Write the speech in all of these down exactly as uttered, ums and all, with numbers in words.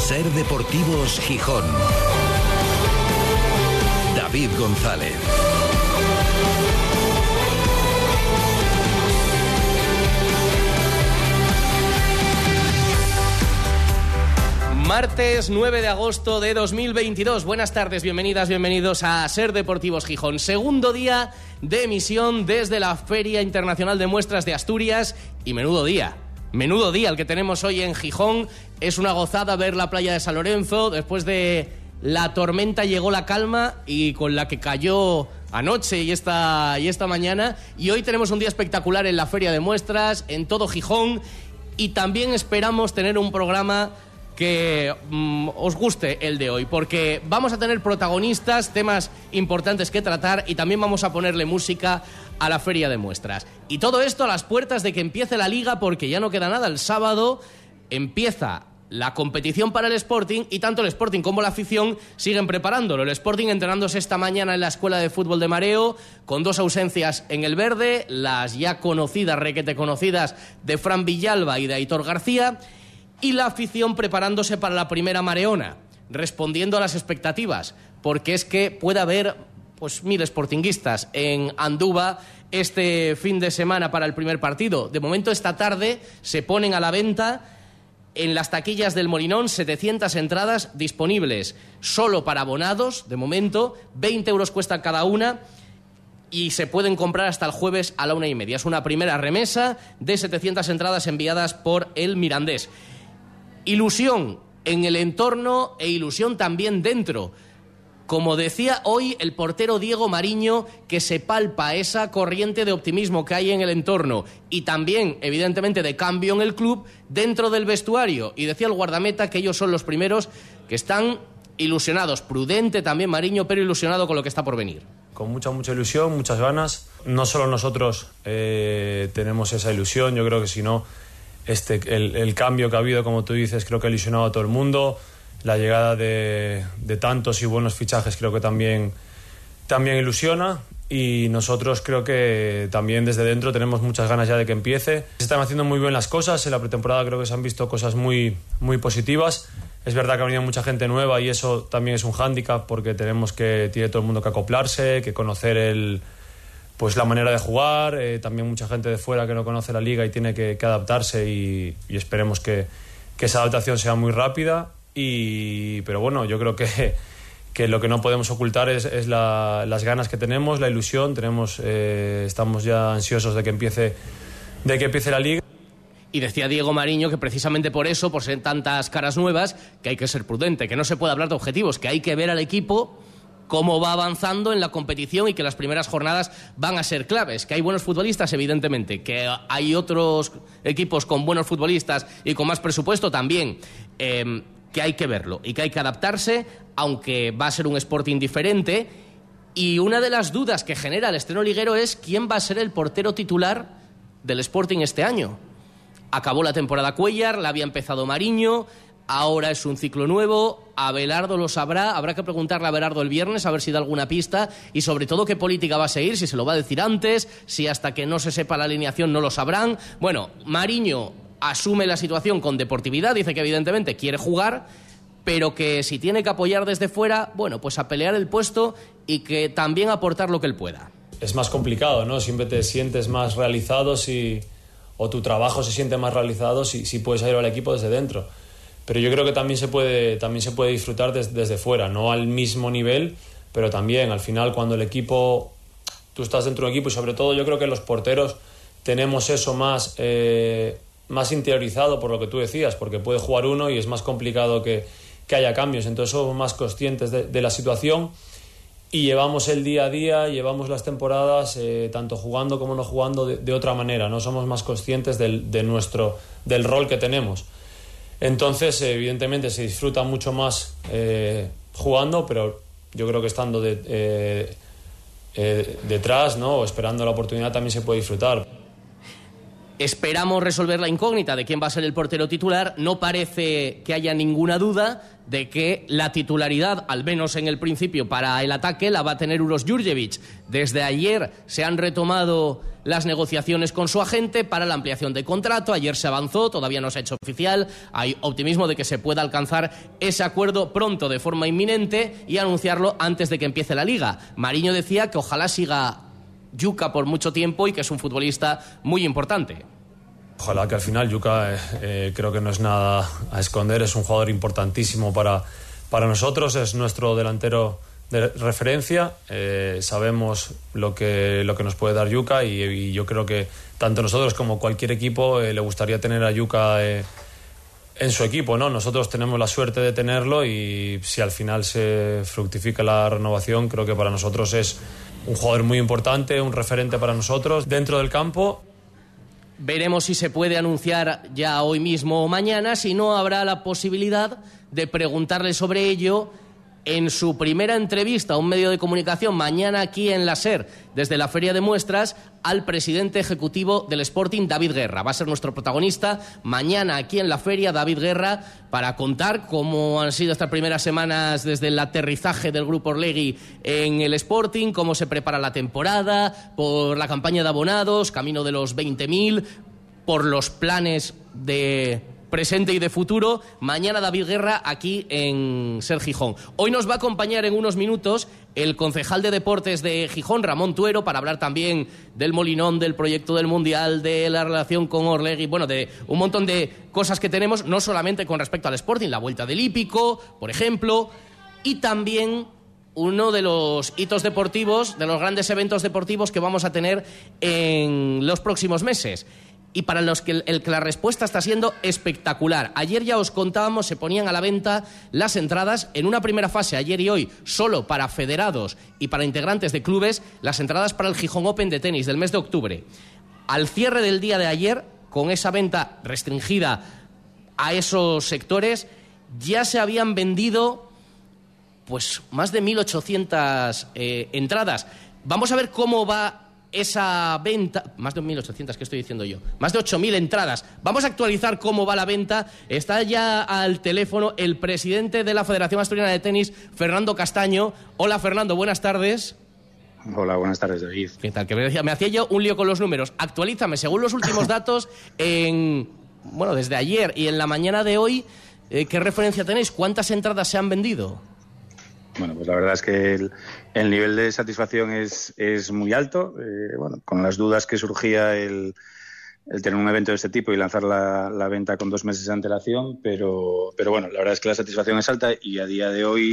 Ser Deportivos Gijón. David González. Martes nueve de agosto de dos mil veintidós. Buenas tardes, bienvenidas, bienvenidos a Ser Deportivos Gijón. Segundo día de emisión desde la Feria Internacional de Muestras de Asturias. Y menudo día, menudo día el que tenemos hoy en Gijón. Es una gozada ver la playa de San Lorenzo. Después de la tormenta llegó la calma, y con la que cayó anoche y esta, y esta mañana. Y hoy tenemos un día espectacular en la Feria de Muestras, en todo Gijón. Y también esperamos tener un programa que mmm, os guste el de hoy, porque vamos a tener protagonistas, temas importantes que tratar, y también vamos a ponerle música a la Feria de Muestras. Y todo esto a las puertas de que empiece la Liga, porque ya no queda nada. El sábado empieza la competición para el Sporting, y tanto el Sporting como la afición siguen preparándolo. El Sporting entrenándose esta mañana en la Escuela de Fútbol de Mareo, con dos ausencias en el verde, las ya conocidas, requete conocidas, de Fran Villalba y de Aitor García. Y la afición preparándose para la primera mareona, respondiendo a las expectativas, porque es que puede haber pues mil sportinguistas en Andúba este fin de semana para el primer partido. De momento, esta tarde se ponen a la venta en las taquillas del Molinón setecientas entradas disponibles solo para abonados. De momento, veinte euros cuesta cada una, y se pueden comprar hasta el jueves a la una y media. Es una primera remesa de setecientas entradas enviadas por el Mirandés. Ilusión en el entorno e ilusión también dentro. Como decía hoy el portero Diego Mariño, que se palpa esa corriente de optimismo que hay en el entorno, y también, evidentemente, de cambio en el club dentro del vestuario. Y decía el guardameta que ellos son los primeros que están ilusionados. Prudente también Mariño, pero ilusionado con lo que está por venir. Con mucha, mucha ilusión, muchas ganas. No solo nosotros eh, tenemos esa ilusión, yo creo que si no... Este, el, el cambio que ha habido, como tú dices, creo que ha ilusionado a todo el mundo. La llegada de, de tantos y buenos fichajes creo que también, también ilusiona, y nosotros creo que también desde dentro tenemos muchas ganas ya de que empiece. Se están haciendo muy bien las cosas, en la pretemporada creo que se han visto cosas muy, muy positivas. Es verdad que ha venido mucha gente nueva, y eso también es un hándicap, porque tenemos que, tiene todo el mundo que acoplarse, que conocer el... pues la manera de jugar, eh, también mucha gente de fuera que no conoce la liga y tiene que, que adaptarse, y, y esperemos que, que esa adaptación sea muy rápida. Y, pero bueno, yo creo que, que lo que no podemos ocultar es, es la, las ganas que tenemos, la ilusión. Tenemos, eh, estamos ya ansiosos de que empiece, de que empiece la liga. Y decía Diego Mariño que precisamente por eso, por ser tantas caras nuevas, que hay que ser prudente, que no se puede hablar de objetivos, que hay que ver al equipo cómo va avanzando en la competición, y que las primeras jornadas van a ser claves. Que hay buenos futbolistas, evidentemente, que hay otros equipos con buenos futbolistas y con más presupuesto también, eh, que hay que verlo y que hay que adaptarse, aunque va a ser un Sporting diferente. Y una de las dudas que genera el estreno liguero es quién va a ser el portero titular del Sporting este año. Acabó la temporada Cuéllar, la había empezado Mariño. Ahora es un ciclo nuevo. Abelardo lo sabrá. Habrá que preguntarle a Abelardo el viernes a ver si da alguna pista, y sobre todo qué política va a seguir, si se lo va a decir antes, si hasta que no se sepa la alineación no lo sabrán. Bueno, Mariño asume la situación con deportividad, dice que evidentemente quiere jugar, pero que si tiene que apoyar desde fuera, bueno, pues a pelear el puesto y que también aportar lo que él pueda. Es más complicado, ¿no? Siempre te sientes más realizado si, o tu trabajo se siente más realizado si, si puedes ayudar al equipo desde dentro. Pero yo creo que también se puede, también se puede disfrutar des, desde fuera, no al mismo nivel, pero también al final cuando el equipo, tú estás dentro de un equipo, y sobre todo yo creo que los porteros tenemos eso más, eh, más interiorizado por lo que tú decías, porque puede jugar uno y es más complicado que, que haya cambios, entonces somos más conscientes de, de la situación, y llevamos el día a día, llevamos las temporadas, eh, tanto jugando como no jugando, de, de otra manera, no somos más conscientes del, de nuestro, del rol que tenemos. Entonces, evidentemente, se disfruta mucho más eh, jugando, pero yo creo que estando de, eh, eh, detrás, ¿no?, o esperando la oportunidad, también se puede disfrutar. Esperamos resolver la incógnita de quién va a ser el portero titular. No parece que haya ninguna duda de que la titularidad, al menos en el principio, para el ataque, la va a tener Uroš Djurdjević. Desde ayer se han retomado las negociaciones con su agente para la ampliación de contrato. Ayer se avanzó, todavía no se ha hecho oficial. Hay optimismo de que se pueda alcanzar ese acuerdo pronto, de forma inminente, y anunciarlo antes de que empiece la Liga. Mariño decía que ojalá siga Yuka por mucho tiempo y que es un futbolista muy importante. Ojalá que al final Yuka, eh, eh, creo que no es nada a esconder, es un jugador importantísimo para, para nosotros, es nuestro delantero de referencia, eh, sabemos lo que, lo que nos puede dar Yuka y, y yo creo que tanto nosotros como cualquier equipo eh, le gustaría tener a Yuka eh, en su equipo, ¿no? Nosotros tenemos la suerte de tenerlo y si al final se fructifica la renovación, creo que para nosotros es un jugador muy importante, un referente para nosotros dentro del campo. Veremos si se puede anunciar ya hoy mismo o mañana. Si no, habrá la posibilidad de preguntarle sobre ello en su primera entrevista a un medio de comunicación mañana aquí en la SER, desde la Feria de Muestras, al presidente ejecutivo del Sporting, David Guerra. Va a ser nuestro protagonista mañana aquí en la Feria, David Guerra, para contar cómo han sido estas primeras semanas desde el aterrizaje del Grupo Orlegui en el Sporting, cómo se prepara la temporada, por la campaña de abonados, camino de los veinte mil, por los planes de presente y de futuro. Mañana David Guerra aquí en SER Gijón. Hoy nos va a acompañar en unos minutos el concejal de Deportes de Gijón, Ramón Tuero, para hablar también del Molinón, del proyecto del Mundial, de la relación con Orlegui, bueno, de un montón de cosas que tenemos, no solamente con respecto al Sporting, la vuelta del hípico, por ejemplo, y también uno de los hitos deportivos, de los grandes eventos deportivos que vamos a tener en los próximos meses. Y para los que, el, el que la respuesta está siendo espectacular. Ayer ya os contábamos, se ponían a la venta las entradas en una primera fase, ayer y hoy, solo para federados y para integrantes de clubes, las entradas para el Gijón Open de tenis del mes de octubre. Al cierre del día de ayer, con esa venta restringida a esos sectores, ya se habían vendido pues más de mil ochocientas eh, entradas. Vamos a ver cómo va esa venta, más de mil ochocientas, ¿qué estoy diciendo yo? Más de ocho mil entradas. Vamos a actualizar cómo va la venta. Está ya al teléfono el presidente de la Federación Asturiana de Tenis, Fernando Castaño. Hola, Fernando, buenas tardes. Hola, buenas tardes, David. ¿Qué tal? Que me, decía, me hacía yo un lío con los números. Actualízame, según los últimos datos, en bueno, desde ayer y en la mañana de hoy, eh, ¿qué referencia tenéis? ¿Cuántas entradas se han vendido? Bueno, pues la verdad es que el, el nivel de satisfacción es, es muy alto. Eh, bueno, con las dudas que surgía el, el tener un evento de este tipo y lanzar la, la venta con dos meses de antelación, pero, pero bueno, la verdad es que la satisfacción es alta y a día de hoy,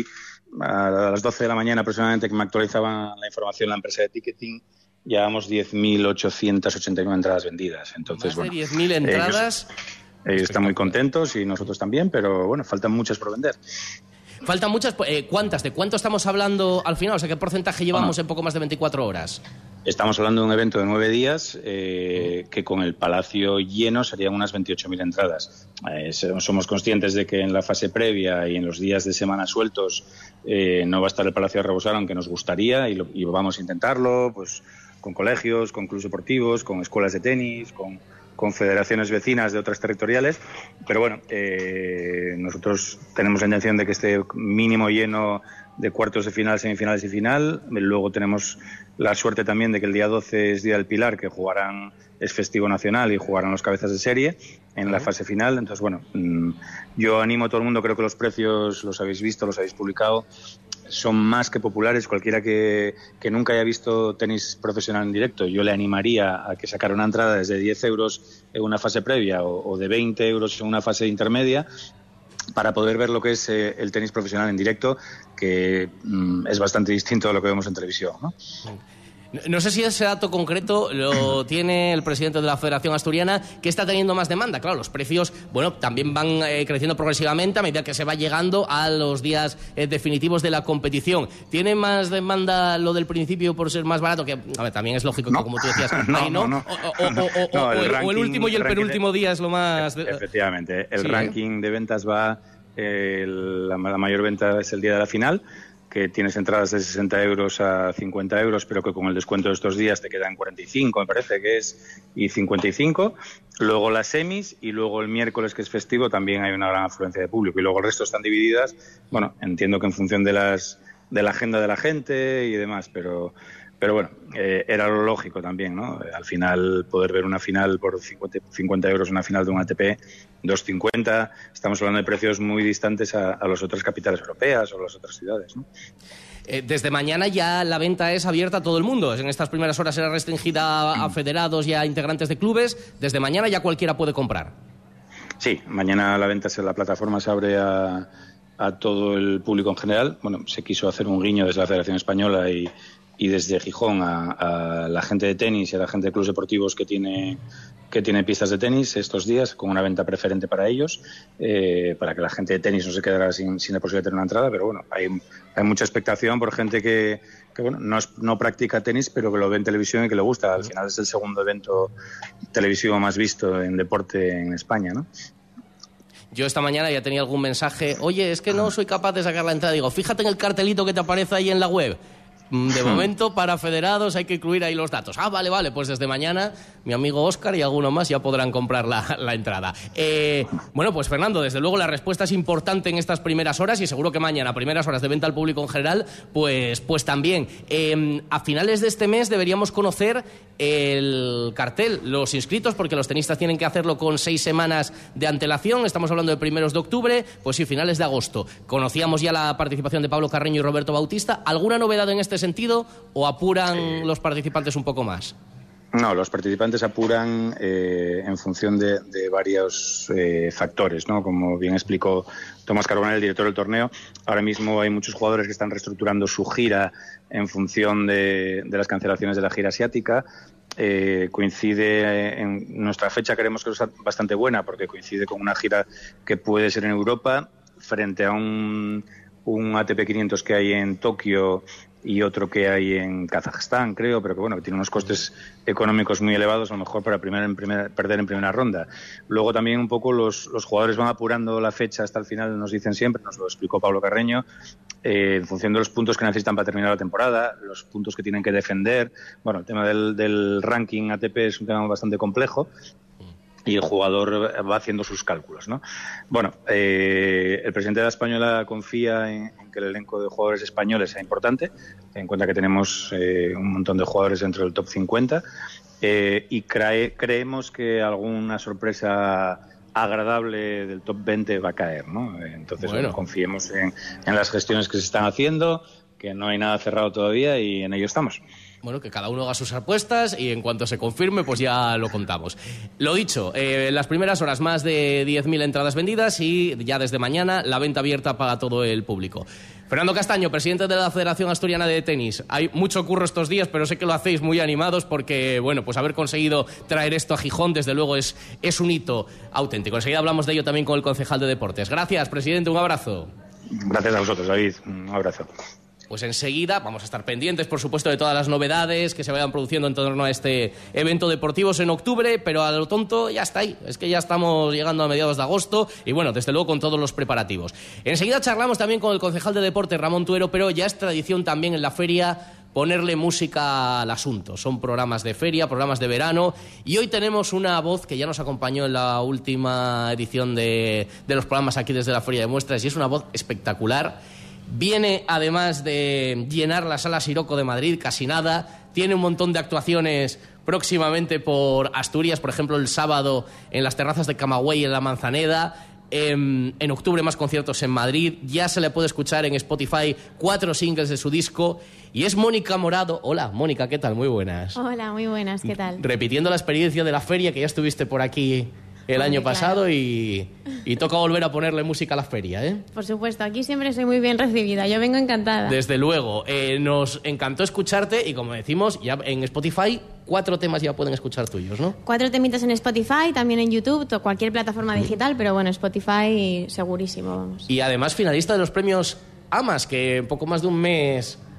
a las doce de la mañana aproximadamente, que me actualizaban la información la empresa de ticketing, llevamos diez mil ochocientas ochenta y nueve entradas vendidas. Entonces, Más de bueno, diez mil entradas. Ellos, ellos están muy contentos y nosotros también, pero bueno, faltan muchas por vender. Faltan muchas. Eh, ¿Cuántas? ¿De cuánto estamos hablando al final? O sea, ¿qué porcentaje llevamos Bueno, en poco más de veinticuatro horas? Estamos hablando de un evento de nueve días eh, que con el Palacio lleno serían unas veintiocho mil entradas. Eh, somos conscientes de que en la fase previa y en los días de semana sueltos eh, no va a estar el Palacio a rebosar, aunque nos gustaría y, lo, y vamos a intentarlo, pues con colegios, con clubes deportivos, con escuelas de tenis, con... con federaciones vecinas de otras territoriales, pero bueno, eh, nosotros tenemos la intención de que esté mínimo lleno de cuartos de final, semifinales y final. Luego tenemos la suerte también de que el día doce es Día del Pilar, que jugarán, es festivo nacional y jugarán los cabezas de serie en la fase final. Entonces, bueno, yo animo a todo el mundo, creo que los precios los habéis visto, los habéis publicado, son más que populares. Cualquiera que, que nunca haya visto tenis profesional en directo, yo le animaría a que sacara una entrada desde diez euros en una fase previa o, o de veinte euros en una fase intermedia, para poder ver lo que es eh, el tenis profesional en directo, que mm, es bastante distinto a lo que vemos en televisión, ¿no? No sé si ese dato concreto lo tiene el presidente de la Federación Asturiana, que está teniendo más demanda. Claro, los precios, bueno, también van eh, creciendo progresivamente a medida que se va llegando a los días eh, definitivos de la competición. ¿Tiene más demanda lo del principio por ser más barato? Que, a ver, también es lógico no. que, como tú decías, no, ahí, ¿no? no, no. O, o, o, o, no, o, el el, ranking, o el último y el penúltimo de... día es lo más... Efectivamente, el sí, ranking ¿eh? de ventas va... Eh, la, la mayor venta es el día de la final, que tienes entradas de sesenta euros a cincuenta euros, pero que con el descuento de estos días te quedan cuarenta y cinco, me parece que es, y cincuenta y cinco. Luego las semis, y luego el miércoles, que es festivo, también hay una gran afluencia de público. Y luego el resto están divididas, bueno, entiendo que en función de las de la agenda de la gente y demás, pero... Pero bueno, eh, era lo lógico también, ¿no? Al final, poder ver una final por cincuenta euros, una final de un A T P, doscientos cincuenta, estamos hablando de precios muy distantes a, a las otras capitales europeas o las otras ciudades, ¿no? Eh, desde mañana ya la venta es abierta a todo el mundo. En estas primeras horas era restringida a, a federados y a integrantes de clubes. Desde mañana ya cualquiera puede comprar. Sí, mañana la venta en la plataforma se abre a, a todo el público en general. Bueno, se quiso hacer un guiño desde la Federación Española y... y desde Gijón a, a la gente de tenis y a la gente de clubes deportivos que tiene que tiene pistas de tenis estos días, con una venta preferente para ellos, eh, para que la gente de tenis no se quedara sin, sin la posibilidad de tener una entrada. Pero bueno, hay, hay mucha expectación por gente que, que bueno, no, es, no practica tenis, pero que lo ve en televisión y que le gusta. Al final es el segundo evento televisivo más visto en deporte en España, ¿no? Yo esta mañana ya tenía algún mensaje, oye, es que no soy capaz de sacar la entrada. Digo, fíjate en el cartelito que te aparece ahí en la web. De momento, para federados hay que incluir ahí los datos. Ah, vale, vale, pues desde mañana mi amigo Óscar y alguno más ya podrán comprar la, la entrada. Eh, bueno, pues Fernando, desde luego la respuesta es importante en estas primeras horas y seguro que mañana, primeras horas de venta al público en general, pues, pues también. Eh, a finales de este mes deberíamos conocer el cartel, los inscritos, porque los tenistas tienen que hacerlo con seis semanas de antelación. Estamos hablando de primeros de octubre, pues sí, finales de agosto. Conocíamos ya la participación de Pablo Carreño y Roberto Bautista. ¿Alguna novedad en este sentido o apuran sí. los participantes un poco más? No, los participantes apuran eh, en función de, de varios eh, factores, ¿no? Como bien explicó Tomás Carbonell, el director del torneo, ahora mismo hay muchos jugadores que están reestructurando su gira en función de, de las cancelaciones de la gira asiática. Eh, coincide en nuestra fecha, creemos que es bastante buena, porque coincide con una gira que puede ser en Europa, frente a un, un A T P quinientos que hay en Tokio y otro que hay en Kazajstán, creo, pero que bueno, que tiene unos costes económicos muy elevados, a lo mejor para primer, en primer, perder en primera ronda. Luego también un poco los, los jugadores van apurando la fecha hasta el final, nos dicen siempre, nos lo explicó Pablo Carreño, eh, en función de los puntos que necesitan para terminar la temporada, los puntos que tienen que defender. Bueno, el tema del, del ranking A T P es un tema bastante complejo, y el jugador va haciendo sus cálculos, ¿no? Bueno, eh, el presidente de la Española confía en, en que el elenco de jugadores españoles sea importante, ten en cuenta que tenemos eh, un montón de jugadores dentro del top cincuenta, eh, y cre- creemos que alguna sorpresa agradable del top veinte va a caer, ¿no? Entonces, bueno, confiemos en, en las gestiones que se están haciendo, que no hay nada cerrado todavía y en ello estamos. Bueno, que cada uno haga sus apuestas y en cuanto se confirme, pues ya lo contamos. Lo dicho, eh, en las primeras horas más de diez mil entradas vendidas y ya desde mañana la venta abierta para todo el público. Fernando Castaño, presidente de la Federación Asturiana de Tenis. Hay mucho curro estos días, pero sé que lo hacéis muy animados porque, bueno, pues haber conseguido traer esto a Gijón, desde luego, es, es un hito auténtico. Enseguida hablamos de ello también con el concejal de Deportes. Gracias, presidente, un abrazo. Gracias a vosotros, David. Un abrazo. Pues enseguida vamos a estar pendientes, por supuesto, de todas las novedades que se vayan produciendo en torno a este evento deportivo en octubre, pero a lo tonto ya está ahí. Es que ya estamos llegando a mediados de agosto y, bueno, desde luego con todos los preparativos. Enseguida charlamos también con el concejal de Deportes, Ramón Tuero, pero ya es tradición también en la feria ponerle música al asunto. Son programas de feria, programas de verano, y hoy tenemos una voz que ya nos acompañó en la última edición de, de los programas aquí desde la Feria de Muestras, y es una voz espectacular. Viene, además de llenar la Sala Siroco de Madrid, casi nada. Tiene un montón de actuaciones próximamente por Asturias, por ejemplo, el sábado en las terrazas de Camagüey en la Manzaneda. En, en octubre más conciertos en Madrid. Ya se le puede escuchar en Spotify cuatro singles de su disco. Y es Mónica Morado. Hola, Mónica, ¿qué tal? Muy buenas. Hola, muy buenas, ¿qué tal? Repitiendo la experiencia de la feria, que ya estuviste por aquí el Hombre, año pasado, claro. y, y toca volver a ponerle música a la feria, ¿eh? Por supuesto, aquí siempre soy muy bien recibida, yo vengo encantada. Desde luego, eh, nos encantó escucharte y, como decimos, ya en Spotify cuatro temas ya pueden escuchar tuyos, ¿no? Cuatro temitas en Spotify, también en YouTube, to- cualquier plataforma digital, pero bueno, Spotify segurísimo, vamos. Y además finalista de los premios AMAS, que en poco más de un mes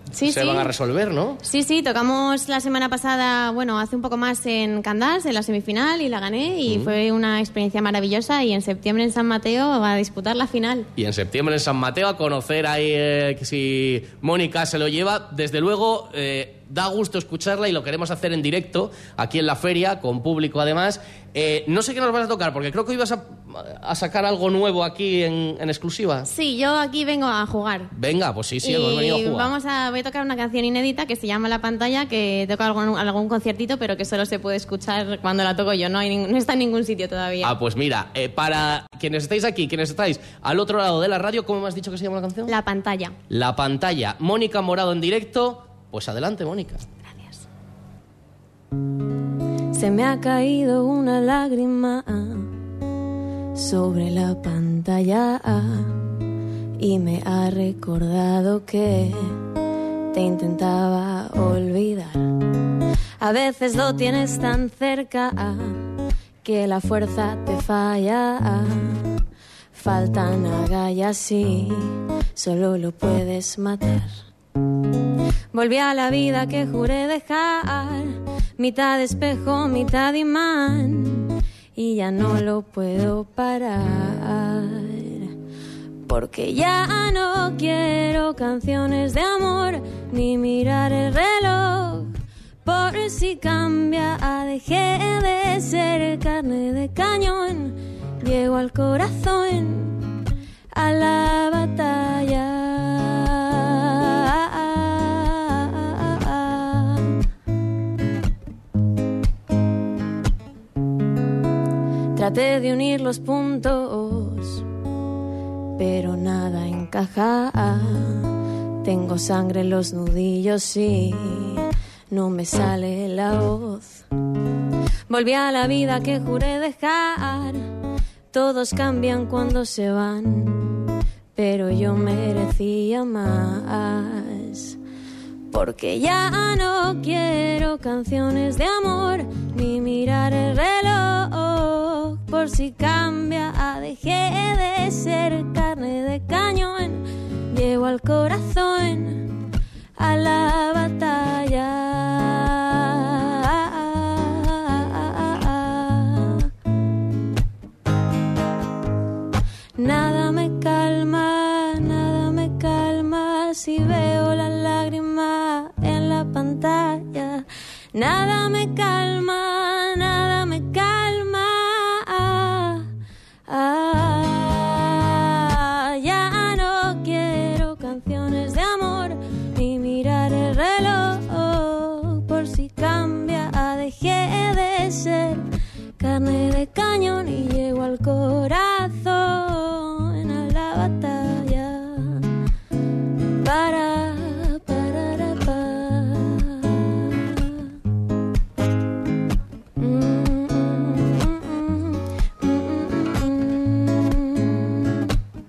Sí, se sí. van a resolver, ¿no? Sí, sí, tocamos la semana pasada, bueno, hace un poco más en Candás, en la semifinal, y la gané, y mm. fue una experiencia maravillosa, y en septiembre en San Mateo va a disputar la final. Y en septiembre en San Mateo a conocer ahí eh, que si Mónica se lo lleva, desde luego eh, da gusto escucharla y lo queremos hacer en directo, aquí en la feria, con público además. Eh, no sé qué nos vas a tocar, porque creo que ibas a, a sacar algo nuevo aquí en, en exclusiva. Sí, yo aquí vengo a jugar. Venga, pues sí, sí, y hemos venido a jugar. Vamos a, voy a tocar una canción inédita que se llama La Pantalla, que toca algún, algún conciertito, pero que solo se puede escuchar cuando la toco yo, no, hay, no está en ningún sitio todavía. Ah, pues mira, eh, para quienes estáis aquí, quienes estáis al otro lado de la radio, ¿cómo me has dicho que se llama la canción? La Pantalla. La Pantalla. Mónica Morado en directo. Pues adelante, Mónica. Gracias. Se me ha caído una lágrima sobre la pantalla y me ha recordado que te intentaba olvidar. A veces lo tienes tan cerca que la fuerza te falla. Faltan agallas y solo lo puedes matar. Volví a la vida que juré dejar, mitad espejo, mitad imán, y ya no lo puedo parar. Porque ya no quiero canciones de amor, ni mirar el reloj, por si cambia, dejé de ser carne de cañón. Llego al corazón, a la batalla. Traté de unir los puntos, pero nada encaja. Tengo sangre en los nudillos y no me sale la voz. Volví a la vida que juré dejar. Todos cambian cuando se van, pero yo merecía más. Porque ya no quiero canciones de amor, ni mirar el reloj, por si cambia, dejé de ser carne de cañón. Llevo al corazón, a la batalla. Nada me calma, nada me calma si veo la lágrima en la pantalla. Nada me calma, nada me calma. Ah, ah, ya no quiero canciones de amor, ni mirar el reloj, por si cambia, dejé de ser carne de cañón y llego al corazón, a la batalla. Para, para, para. Mm, mm, mm, mm.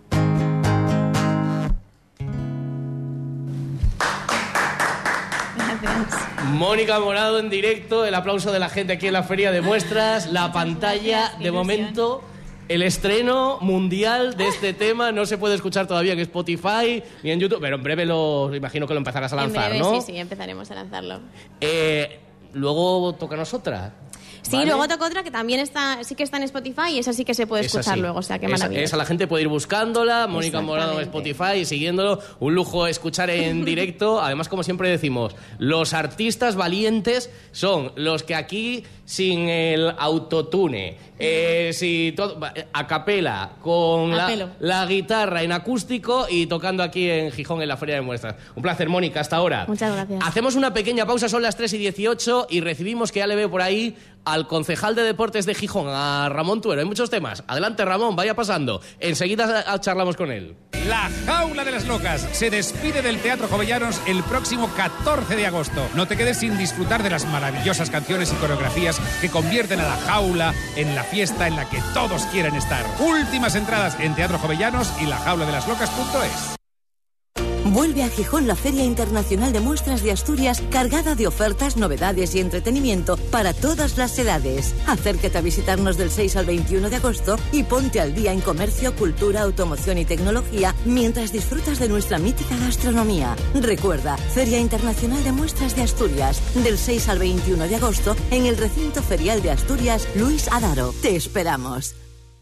Gracias. Mónica Morado en directo, el aplauso de la gente aquí en la Feria de Muestras, La Pantalla, de momento, el estreno mundial de este tema no se puede escuchar todavía en Spotify ni en YouTube, pero en breve lo imagino que lo empezarás a lanzar, en breve, ¿no? Sí, sí, empezaremos a lanzarlo. Eh, luego tócanos otra. Sí, ¿vale? luego toco otra que también está, sí que está en Spotify y esa sí que se puede Esa escuchar sí. luego, o sea, qué esa, maravilla. esa la gente puede ir buscándola, Mónica Morado en Spotify y siguiéndolo. Un lujo escuchar en directo. Además, como siempre decimos, los artistas valientes son los que aquí, sin el autotune, eh, si todo, a capela, con A la, pelo. la guitarra en acústico y tocando aquí en Gijón en la Feria de Muestras. Un placer, Mónica, hasta ahora. Muchas gracias. Hacemos una pequeña pausa, son las tres y dieciocho y recibimos, que ya le veo por ahí, al concejal de Deportes de Gijón, a Ramón Tuero. Hay muchos temas. Adelante, Ramón, vaya pasando. Enseguida charlamos con él. La Jaula de las Locas se despide del Teatro Jovellanos el próximo catorce de agosto. No te quedes sin disfrutar de las maravillosas canciones y coreografías que convierten a la Jaula en la fiesta en la que todos quieren estar. Últimas entradas en Teatro Jovellanos y la jaula de las locas punto es. Vuelve a Gijón la Feria Internacional de Muestras de Asturias, cargada de ofertas, novedades y entretenimiento para todas las edades. Acércate a visitarnos del seis al veintiuno de agosto y ponte al día en comercio, cultura, automoción y tecnología mientras disfrutas de nuestra mítica gastronomía. Recuerda, Feria Internacional de Muestras de Asturias, del seis al veintiuno de agosto en el recinto ferial de Asturias Luis Adaro. Te esperamos.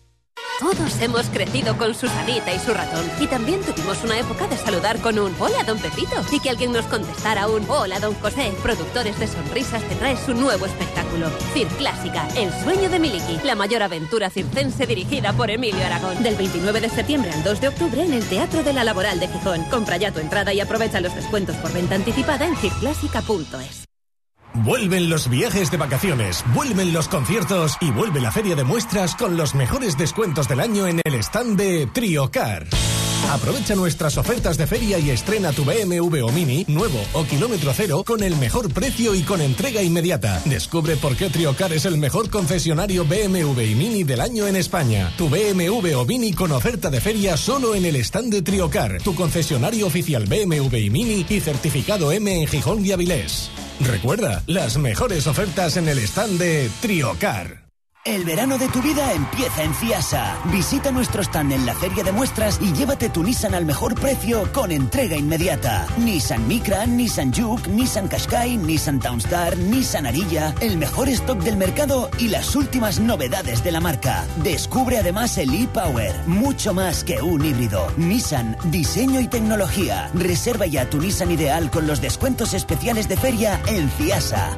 Todos hemos crecido con Susanita y su ratón. Y también tuvimos una época de saludar con un hola, don Pepito. Y que alguien nos contestara un hola, don José. Productores de Sonrisas te trae su nuevo espectáculo. Circlásica, el sueño de Miliki. La mayor aventura circense dirigida por Emilio Aragón. Del veintinueve de septiembre al dos de octubre en el Teatro de la Laboral de Gijón. Compra ya tu entrada y aprovecha los descuentos por venta anticipada en circlásica punto es. Vuelven los viajes de vacaciones, vuelven los conciertos y vuelve la feria de muestras con los mejores descuentos del año en el stand de Triocar. Aprovecha nuestras ofertas de feria y estrena tu B M W o Mini, nuevo o kilómetro cero, con el mejor precio y con entrega inmediata. Descubre por qué Triocar es el mejor concesionario B M W y Mini del año en España. Tu B M W o Mini con oferta de feria solo en el stand de Triocar, tu concesionario oficial B M W y Mini y certificado M en Gijón y Avilés. Recuerda, las mejores ofertas en el stand de Triocar. El verano de tu vida empieza en Fiasa. Visita nuestro stand en la feria de muestras y llévate tu Nissan al mejor precio con entrega inmediata. Nissan Micra, Nissan Juke, Nissan Qashqai, Nissan Townstar, Nissan Ariya, el mejor stock del mercado y las últimas novedades de la marca. Descubre además el e-Power, mucho más que un híbrido. Nissan, diseño y tecnología. Reserva ya tu Nissan ideal con los descuentos especiales de feria en Fiasa.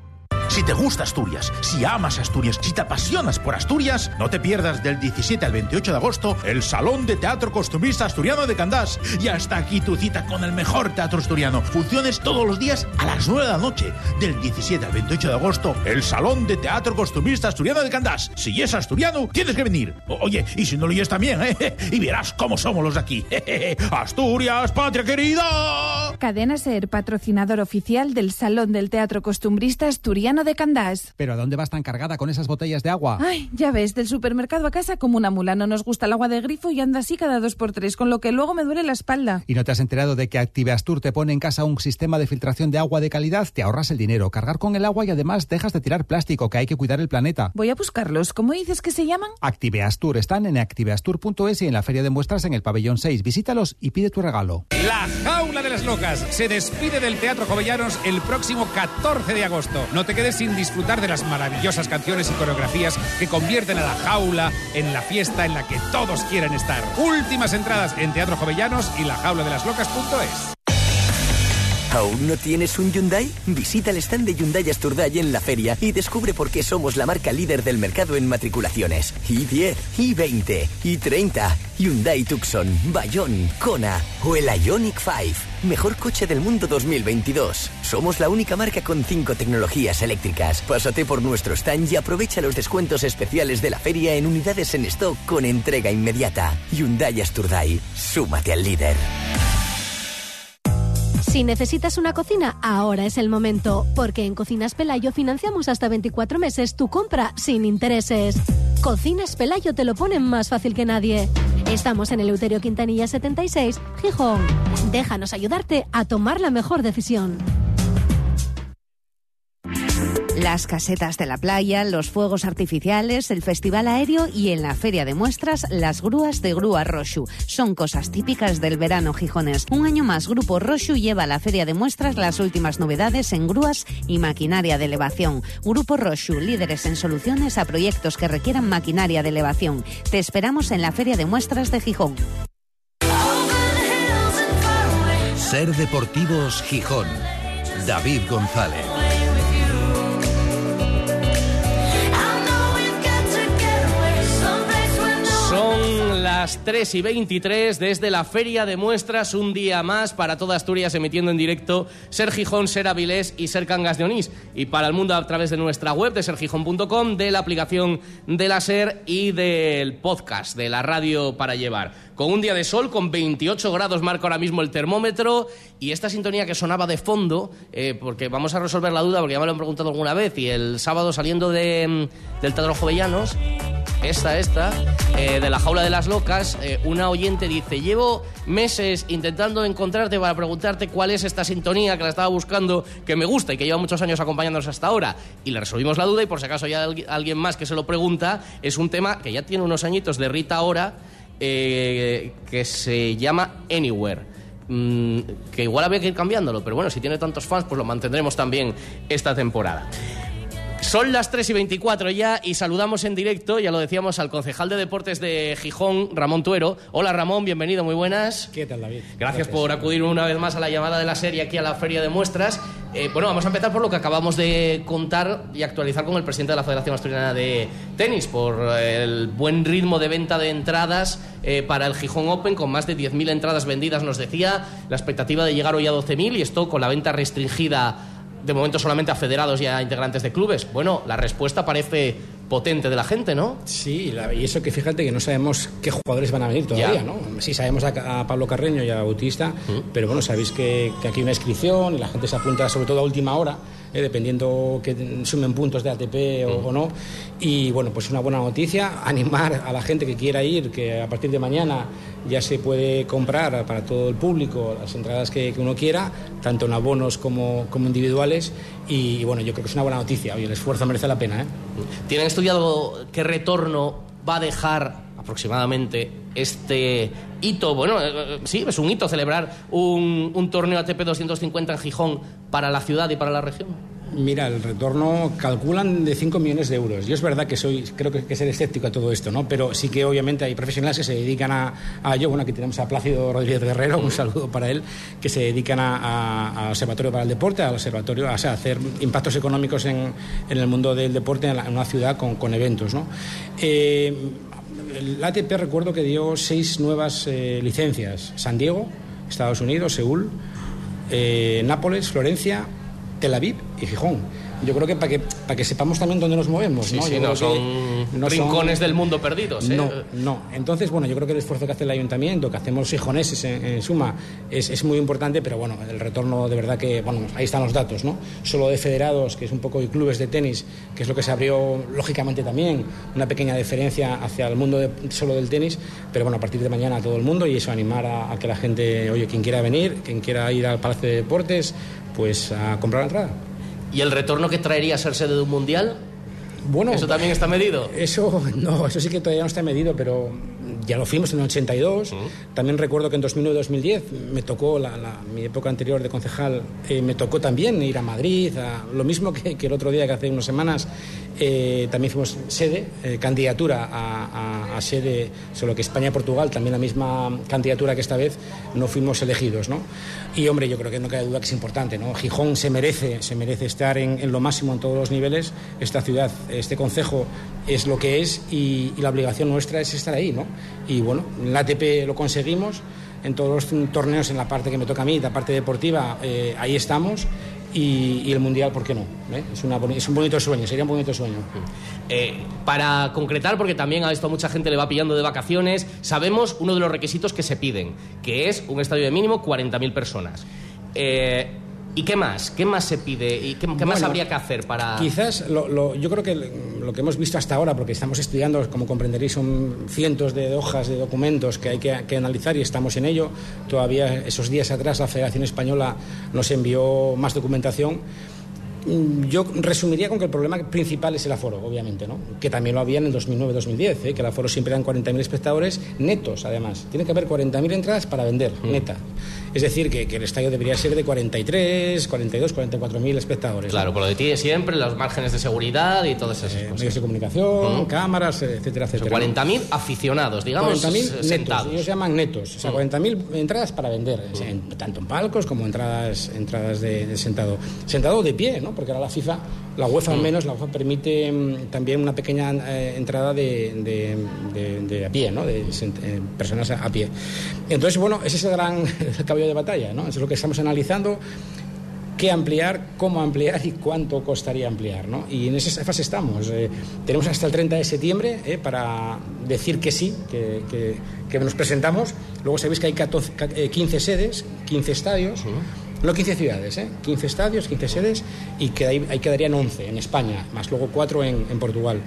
Si te gusta Asturias, si amas Asturias, si te apasionas por Asturias, no te pierdas del diecisiete al veintiocho de agosto el Salón de Teatro Costumbrista Asturiano de Candás. Y hasta aquí tu cita con el mejor teatro asturiano. Funciones todos los días a las nueve de la noche. Del diecisiete al veintiocho de agosto, el Salón de Teatro Costumbrista Asturiano de Candás. Si es asturiano, tienes que venir. O- oye, y si no lo oyes también, ¿eh? Y verás cómo somos los de aquí. ¡Asturias, patria querida! Cadena SER, patrocinador oficial del Salón del Teatro Costumbrista Asturiano de Candás. ¿Pero a dónde vas tan cargada con esas botellas de agua? Ay, ya ves, del supermercado a casa como una mula. No nos gusta el agua de grifo y anda así cada dos por tres, con lo que luego me duele la espalda. ¿Y no te has enterado de que Activeastur te pone en casa un sistema de filtración de agua de calidad? Te ahorras el dinero, cargar con el agua y además dejas de tirar plástico, que hay que cuidar el planeta. Voy a buscarlos. ¿Cómo dices que se llaman? Activeastur. Están en activeastur punto es y en la feria de muestras en el pabellón seis. Visítalos y pide tu regalo. La Jaula de las Locas se despide del Teatro Jovellanos el próximo catorce de agosto. No te quedes sin disfrutar de las maravillosas canciones y coreografías que convierten a la jaula en la fiesta en la que todos quieren estar. Últimas entradas en Teatro Jovellanos y la jaula de las locas punto es. ¿Aún no tienes un Hyundai? Visita el stand de Hyundai Asturday en la feria y descubre por qué somos la marca líder del mercado en matriculaciones. i diez, i veinte, i treinta, Hyundai Tucson, Bayón, Kona o el Ioniq cinco. Mejor coche del mundo dos mil veintidós. Somos la única marca con cinco tecnologías eléctricas. Pásate por nuestro stand y aprovecha los descuentos especiales de la feria en unidades en stock con entrega inmediata. Hyundai Asturday. Súmate al líder. Si necesitas una cocina, ahora es el momento, porque en Cocinas Pelayo financiamos hasta veinticuatro meses tu compra sin intereses. Cocinas Pelayo te lo ponen más fácil que nadie. Estamos en Eleuterio Quintanilla setenta y seis, Gijón. Déjanos ayudarte a tomar la mejor decisión. Las casetas de la playa, los fuegos artificiales, el festival aéreo y en la feria de muestras las grúas de Grúa Roxu. Son cosas típicas del verano gijonés. Un año más Grupo Roxu lleva a la feria de muestras las últimas novedades en grúas y maquinaria de elevación. Grupo Roxu, líderes en soluciones a proyectos que requieran maquinaria de elevación. Te esperamos en la feria de muestras de Gijón. Ser Deportivos Gijón. David González. Son las tres y veintitrés desde la Feria de Muestras, un día más para toda Asturias, emitiendo en directo Ser Gijón, Ser Avilés y Ser Cangas de Onís. Y para el mundo a través de nuestra web de ser gijón punto com, de la aplicación de la SER y del podcast de la radio para llevar. Con un día de sol, con veintiocho grados marca ahora mismo el termómetro, y esta sintonía que sonaba de fondo, eh, porque vamos a resolver la duda, porque ya me lo han preguntado alguna vez, y el sábado saliendo de, del Teatro Jovellanos esta, esta, eh, de la Jaula de las Locas, eh, una oyente dice: llevo meses intentando encontrarte para preguntarte cuál es esta sintonía que la estaba buscando, que me gusta y que lleva muchos años acompañándonos hasta ahora. Y le resolvimos la duda, y por si acaso ya hay alguien más que se lo pregunta, es un tema que ya tiene unos añitos de Rita Ora, eh, que se llama Anywhere. Mm, que igual había que ir cambiándolo, pero bueno, si tiene tantos fans, pues lo mantendremos también esta temporada. Son las tres y veinticuatro ya y saludamos en directo, ya lo decíamos, al concejal de Deportes de Gijón, Ramón Tuero. Hola Ramón, bienvenido, muy buenas. ¿Qué tal, David? Gracias, Gracias por acudir una vez más a la llamada de la serie aquí a la Feria de Muestras. Eh, bueno, vamos a empezar por lo que acabamos de contar y actualizar con el presidente de la Federación Asturiana de Tenis, por el buen ritmo de venta de entradas eh, para el Gijón Open, con más de diez mil entradas vendidas, nos decía, la expectativa de llegar hoy a doce mil, y esto con la venta restringida de momento solamente a federados y a integrantes de clubes. Bueno, la respuesta parece potente de la gente, ¿no? Sí, la, y eso que fíjate que no sabemos qué jugadores van a venir todavía, ya. ¿no? Sí sabemos a, a Pablo Carreño y a Bautista, mm. pero bueno, sabéis que, que aquí hay una inscripción y la gente se apunta sobre todo a última hora, eh, dependiendo que sumen puntos de A T P o, mm. o no. Y bueno, pues una buena noticia, animar a la gente que quiera ir, que a partir de mañana ya se puede comprar para todo el público las entradas que, que uno quiera, tanto en abonos como, como individuales, y bueno, yo creo que es una buena noticia. Oye, el esfuerzo merece la pena, ¿eh? ¿Tienen estudiado qué retorno va a dejar aproximadamente este hito? Bueno, eh, sí, es un hito celebrar un, un torneo A T P doscientos cincuenta en Gijón para la ciudad y para la región. Mira, el retorno calculan de cinco millones de euros. Yo es verdad que soy, creo que, que ser escéptico a todo esto, ¿no? Pero sí que obviamente hay profesionales que se dedican a, a ello. Bueno, aquí tenemos a Plácido Rodríguez Guerrero, un saludo para él, que se dedican a, a, al Observatorio para el Deporte, al Observatorio, a, o sea, a hacer impactos económicos en, en el mundo del deporte en, la, en una ciudad con, con eventos, ¿no? Eh, el A T P recuerdo que dio seis nuevas eh, licencias: San Diego, Estados Unidos, Seúl, eh, Nápoles, Florencia, Tel Aviv y Gijón. Yo creo que para que para que sepamos también dónde nos movemos, sí, ¿no? Sí, yo no creo son que no rincones son... del mundo perdidos, ¿eh? No, no. Entonces, bueno, yo creo que el esfuerzo que hace el ayuntamiento, que hacemos los gijoneses en, en suma, es, es muy importante, pero bueno, el retorno de verdad que, bueno, ahí están los datos, ¿no? Solo de federados, que es un poco, y clubes de tenis, que es lo que se abrió, lógicamente también, una pequeña deferencia hacia el mundo de, solo del tenis, pero bueno, a partir de mañana a todo el mundo, y eso, animar a, a que la gente, oye, quien quiera venir, quien quiera ir al Palacio de Deportes, pues a comprar la entrada. ¿Y el retorno que traería ser sede de un mundial? Bueno, ¿eso también está medido? Eso no, eso sí que todavía no está medido, pero ya lo fuimos en el ochenta y dos. Uh-huh. También recuerdo que en dos mil nueve dos mil diez me tocó, la, la, mi época anterior de concejal, eh, me tocó también ir a Madrid, a, lo mismo que, que el otro día, que hace unas semanas, eh, también fuimos sede, eh, candidatura a, a, a sede, solo que España y Portugal, también la misma candidatura que esta vez, no fuimos elegidos, ¿no? Y hombre, yo creo que no cabe duda que es importante, ¿no? Gijón se merece, se merece estar en, en lo máximo en todos los niveles. Esta ciudad, este concejo es lo que es, y, y la obligación nuestra es estar ahí, ¿no? Y bueno, en la A T P lo conseguimos, en todos los torneos, en la parte que me toca a mí, la parte deportiva, eh, ahí estamos. Y, y el mundial, ¿por qué no? ¿Eh? Es, una, es un bonito sueño, sería un bonito sueño. Eh, para concretar, porque también a esto mucha gente le va pillando de vacaciones, sabemos uno de los requisitos que se piden, que es un estadio de mínimo cuarenta mil personas. Eh, ¿Y qué más? ¿Qué más se pide? ¿Y qué, qué bueno, más habría que hacer para...? Quizás, lo, lo, yo creo que lo que hemos visto hasta ahora, porque estamos estudiando, como comprenderéis, son cientos de hojas de documentos que hay que, que analizar, y estamos en ello. Todavía esos días atrás la Federación Española nos envió más documentación. Yo resumiría con que el problema principal es el aforo, obviamente, ¿no? Que también lo había en el dos mil nueve dos mil diez, ¿eh? Que el aforo siempre eran cuarenta mil espectadores netos, además. Tiene que haber cuarenta mil entradas para vender, mm. neta. Es decir, que, que el estadio debería ser de cuarenta y tres, cuarenta y dos, cuarenta y cuatro mil espectadores. Claro, ¿no? Por lo de ti siempre, los márgenes de seguridad y todas esas eh, cosas. Medios de comunicación, mm. cámaras, etcétera, etcétera. cuarenta mil aficionados, digamos, cuarenta mil sentados. Netos, ellos llaman netos. O sea, mm. cuarenta mil entradas para vender, mm. o sea, en, tanto en palcos como entradas, entradas de, de sentado. Sentado de pie, ¿no? Porque ahora la FIFA, la UEFA al menos, la UEFA permite mm, también una pequeña eh, entrada de, de, de, de a pie, ¿no? De eh, personas a, a pie. Entonces, bueno, ese es el gran el caballo de batalla, ¿no? Eso es lo que estamos analizando, qué ampliar, cómo ampliar y cuánto costaría ampliar, ¿no? Y en esa fase estamos. Eh, tenemos hasta el treinta de septiembre eh, para decir que sí, que, que, que nos presentamos. Luego sabéis que hay catorce, quince sedes, quince estadios. Uh-huh. No quince ciudades, ¿eh? quince estadios, quince sedes, y que ahí, ahí quedarían once en España, más luego cuatro en, en Portugal.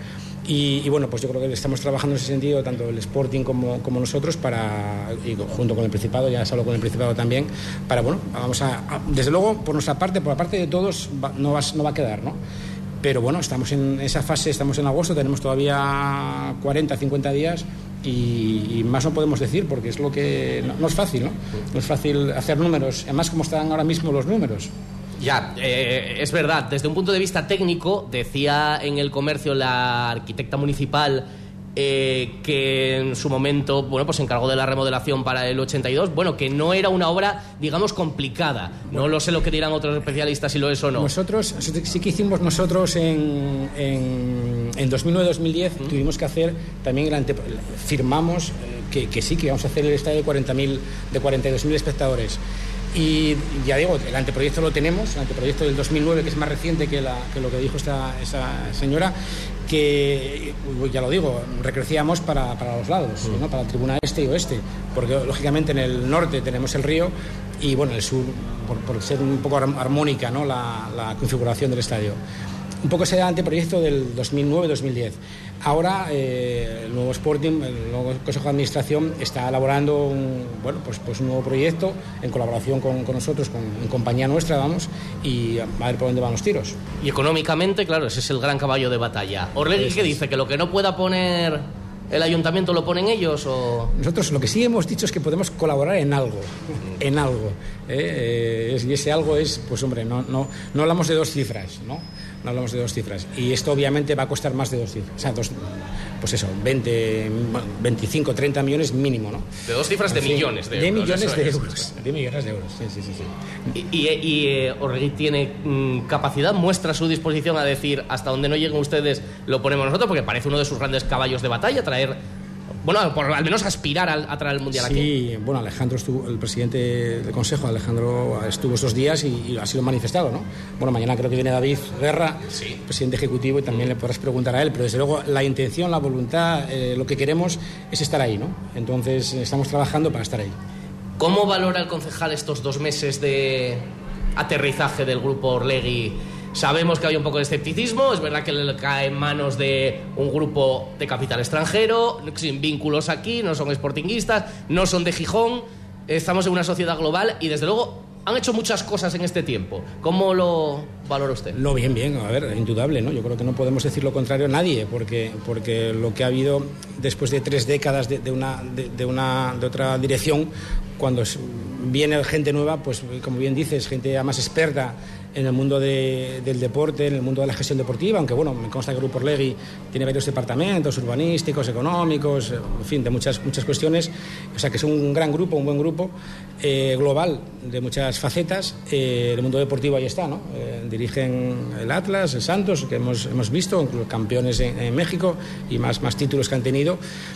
Y, y bueno, pues yo creo que estamos trabajando en ese sentido, tanto el Sporting como, como nosotros, para, y junto con el Principado, ya se habló con el Principado también, para, bueno, vamos a, a desde luego, por nuestra parte, por la parte de todos, va, no, va, no va a quedar, ¿no? Pero bueno, estamos en esa fase, estamos en agosto, tenemos todavía cuarenta, cincuenta días y, y más no podemos decir, porque es lo que, no, no es fácil, ¿no? No es fácil hacer números, además como están ahora mismo los números. Ya, eh, es verdad, desde un punto de vista técnico, decía en El Comercio la arquitecta municipal eh, que en su momento, bueno, pues se encargó de la remodelación para el ochenta y dos, bueno, que no era una obra, digamos, complicada. No lo sé lo que dirán otros especialistas, si lo es o no. Nosotros, sí que hicimos nosotros en, en, en dos mil nueve dos mil diez, ¿Mm? Tuvimos que hacer también el ante, firmamos eh, que, que sí, que íbamos a hacer el estadio de cuarenta mil, de cuarenta y dos mil espectadores. Y ya digo, el anteproyecto lo tenemos, el anteproyecto del dos mil nueve, que es más reciente que, la, que lo que dijo esta, esa señora, que, ya lo digo, recrecíamos para, para los lados, ¿no? Para la tribuna este y oeste, porque lógicamente en el norte tenemos el río y bueno, en el sur, por, por ser un poco armónica, ¿no? la, la configuración del estadio. Un poco ese anteproyecto del dos mil nueve dos mil diez. Ahora eh, el nuevo Sporting, el nuevo Consejo de Administración está elaborando un, bueno, pues, pues un nuevo proyecto en colaboración con, con nosotros, con, en compañía nuestra, vamos, y a ver por dónde van los tiros. Y económicamente, claro, ese es el gran caballo de batalla. ¿Orlegui qué dice? ¿Que lo que no pueda poner el ayuntamiento lo ponen ellos o...? Nosotros lo que sí hemos dicho es que podemos colaborar en algo, en algo. ¿eh? Eh, y ese algo es, pues hombre, no, no, no hablamos de dos cifras, ¿no? No hablamos de dos cifras. Y esto obviamente va a costar más de dos cifras. O sea, dos, pues eso, veinte, veinticinco, treinta millones mínimo, ¿no? De dos cifras de sí, millones de, de euros. Millones de es, euros. Eso es. De millones de euros, sí, sí, sí. sí. Y, y, y eh, Orlegui tiene mmm, capacidad, muestra su disposición a decir hasta donde no lleguen ustedes lo ponemos nosotros, porque parece uno de sus grandes caballos de batalla, traer... Bueno, por al menos aspirar a, a traer el Mundial sí, aquí. Sí, bueno, Alejandro estuvo, el presidente del Consejo, Alejandro estuvo esos días y, y ha sido manifestado, ¿no? Bueno, mañana creo que viene David Guerra, sí. presidente ejecutivo, y también mm. le podrás preguntar a él, pero desde luego la intención, la voluntad, eh, lo que queremos es estar ahí, ¿no? Entonces estamos trabajando para estar ahí. ¿Cómo valora el concejal estos dos meses de aterrizaje del grupo Orlegui? Sabemos que hay un poco de escepticismo, es verdad que le cae en manos de un grupo de capital extranjero, sin vínculos aquí, no son sportinguistas, no son de Gijón, estamos en una sociedad global y desde luego han hecho muchas cosas en este tiempo. ¿Cómo lo valora usted? Lo bien, bien, a ver, indudable, ¿no? Yo creo que no podemos decir lo contrario a nadie, porque, porque lo que ha habido después de tres décadas de, de, una, de, de, una, de otra dirección, cuando viene gente nueva, pues como bien dices, gente más experta en el mundo de, del deporte, en el mundo de la gestión deportiva, aunque bueno, me consta que el Grupo Orlegui tiene varios departamentos urbanísticos, económicos, en fin, de muchas, muchas cuestiones, o sea que es un gran grupo, un buen grupo, eh, global, de muchas facetas. Eh, el mundo deportivo ahí está, ¿no? Eh, dirigen el Atlas, el Santos, que hemos, hemos visto, campeones en, en México y más, más títulos que han tenido.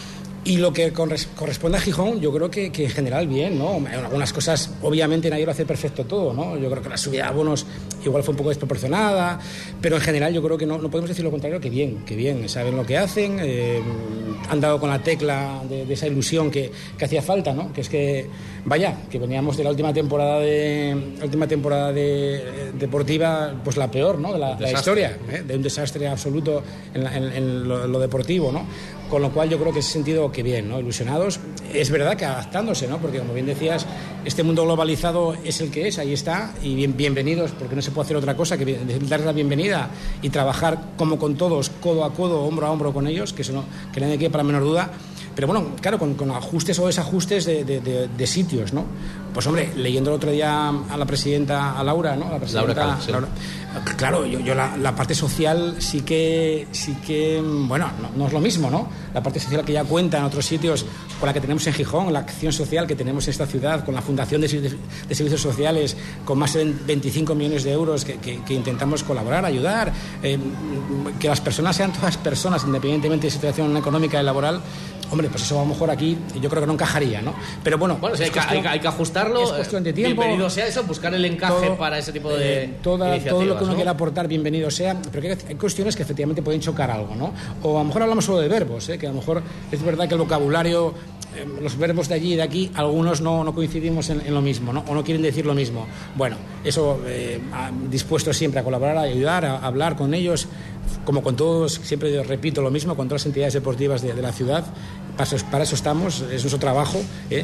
Y lo que corresponde a Gijón, yo creo que, que en general bien, ¿no? Algunas cosas, obviamente nadie lo hace perfecto todo, ¿no? Yo creo que la subida de abonos igual fue un poco desproporcionada, pero en general yo creo que no, no podemos decir lo contrario, que bien, que bien, saben lo que hacen, eh, han dado con la tecla de, de esa ilusión que, que hacía falta, ¿no? Que es que, vaya, que veníamos de la última temporada de la última temporada de, deportiva, pues la peor, ¿no? De la, la historia, ¿eh? De un desastre absoluto en, la, en, en lo, lo deportivo, ¿no? Con lo cual yo creo que en ese sentido que bien, ¿no? Ilusionados. Es verdad que adaptándose, ¿no? Porque como bien decías, este mundo globalizado es el que es, ahí está, y bien, bienvenidos, porque no se puede hacer otra cosa que darles la bienvenida y trabajar como con todos, codo a codo, hombro a hombro con ellos, que eso no, que nadie quede para la menor duda. Pero bueno, claro, con, con ajustes o desajustes de, de, de, de sitios, ¿no? Pues hombre, leyendo el otro día a la presidenta, a Laura, ¿no? La presidenta, Laura Cal, sí. Laura, claro, yo, yo la, la parte social sí que, sí que bueno, no, no es lo mismo, ¿no? La parte social que ya cuenta en otros sitios, con la que tenemos en Gijón, la acción social que tenemos en esta ciudad, con la Fundación de, de, de Servicios Sociales, con más de veinticinco millones de euros que, que, que intentamos colaborar, ayudar, eh, que las personas sean todas personas, independientemente de situación económica y laboral. Hombre, pues eso a lo mejor aquí yo creo que no encajaría, ¿no? Pero bueno, bueno, sí, hay, cuestión, hay, hay que ajustarlo. Es cuestión de tiempo. Bienvenido sea eso, buscar el encaje todo, para ese tipo de eh, toda, iniciativas. Todo lo que uno ¿no? quiera aportar, bienvenido sea. Pero que hay cuestiones que efectivamente pueden chocar algo, ¿no? O a lo mejor hablamos solo de verbos, ¿eh? Que a lo mejor es verdad que el vocabulario, eh, los verbos de allí y de aquí, algunos no, no coincidimos en, en lo mismo, ¿no? O no quieren decir lo mismo. Bueno, eso eh, dispuesto siempre a colaborar, a ayudar, a, a hablar con ellos. como con todos, siempre repito lo mismo, con todas las entidades deportivas de, de la ciudad, para eso, para eso estamos, es nuestro trabajo, ¿eh?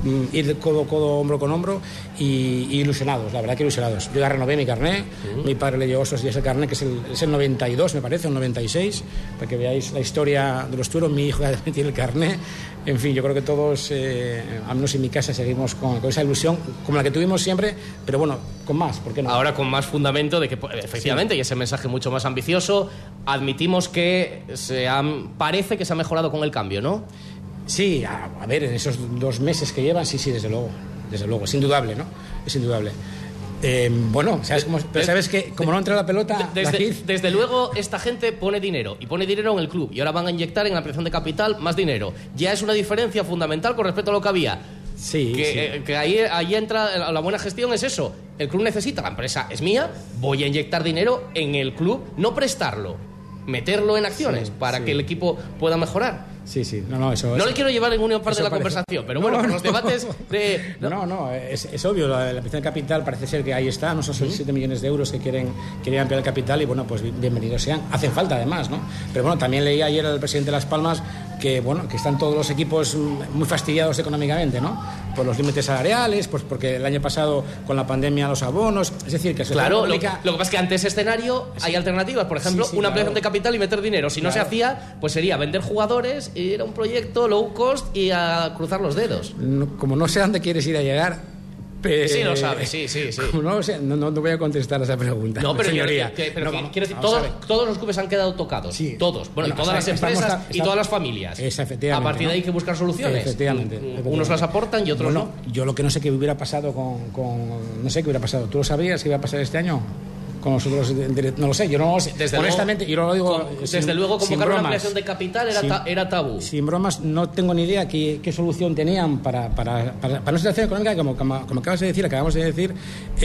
Ir codo a codo, hombro con hombro y, y ilusionados, la verdad que ilusionados. Yo ya renové mi carné, uh-huh. Mi padre le llevó esos días el carné, que es el, es el noventa y dos, me parece, el noventa y seis, para que veáis la historia de los turos. Mi hijo ya tiene el carné. En fin, yo creo que todos, eh, al menos en mi casa, seguimos con, con esa ilusión, como la que tuvimos siempre, pero bueno, con más, ¿por qué no? Ahora con más fundamento de que, efectivamente, sí. Y ese mensaje mucho más ambicioso, admitimos que se han, parece que se ha mejorado con el cambio, ¿no? Sí, a, a ver, en esos dos meses que llevan, sí, sí, desde luego, desde luego, es indudable, ¿no? Es indudable. Eh, bueno, ¿sabes cómo, pero sabes que como no entra la pelota... Desde, la desde luego, esta gente pone dinero, y pone dinero en el club, y ahora van a inyectar en la ampliación de capital más dinero. Ya es una diferencia fundamental con respecto a lo que había. Sí, que, sí. Eh, que ahí, ahí entra la buena gestión, es eso. El club necesita, la empresa es mía, voy a inyectar dinero en el club, no prestarlo, meterlo en acciones sí, para sí. que el equipo pueda mejorar. Sí, sí, no, no, eso... No eso, le quiero llevar en ninguna parte de la parece... conversación, pero no, bueno, no, por los debates de... No, no, no es, es obvio, la, la ampliación de capital parece ser que ahí está, no son uh-huh. siete millones de euros que quieren, quieren ampliar el capital y bueno, pues bienvenidos sean. Hacen falta además, ¿no? Pero bueno, también leí ayer al presidente de Las Palmas que, bueno, que están todos los equipos muy fastidiados económicamente, ¿no? Por los límites salariales, pues porque el año pasado con la pandemia los abonos, es decir, que... Claro, económica... lo, lo que pasa es que ante ese escenario sí. hay alternativas, por ejemplo, sí, sí, una ampliación claro. de capital y meter dinero. Si claro. no se hacía, pues sería vender jugadores y era un proyecto low cost y a cruzar los dedos. No, como no sé a dónde quieres ir a llegar... Pe... Sí, lo sabes, sí, sí, sí. No, sé, no, no, no voy a contestar a esa pregunta. No, pero, señoría. Que, que, pero no, que, vamos, quiero decir, todos, todos los clubes han quedado tocados. Sí. Todos. Bueno, no, y todas las empresas a, y todas las familias. Es, efectivamente. A partir de ahí hay que buscar soluciones. Efectivamente, efectivamente. Unos las aportan y otros bueno, no. Yo lo que no sé qué hubiera pasado con, con... No sé qué hubiera pasado. ¿Tú lo sabrías qué iba a pasar este año? Con nosotros, no lo sé, yo no lo sé. Desde honestamente, luego, yo lo digo. Con, sin, desde luego, convocar una ampliación de capital era, sin, ta, era tabú. Sin bromas, no tengo ni idea qué, qué solución tenían para, para, para, para una situación económica, como, como, como acabas de decir, acabamos de decir,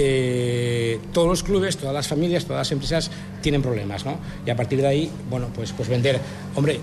eh, todos los clubes, todas las familias, todas las empresas tienen problemas, ¿no? Y a partir de ahí, bueno, pues, pues vender. Hombre,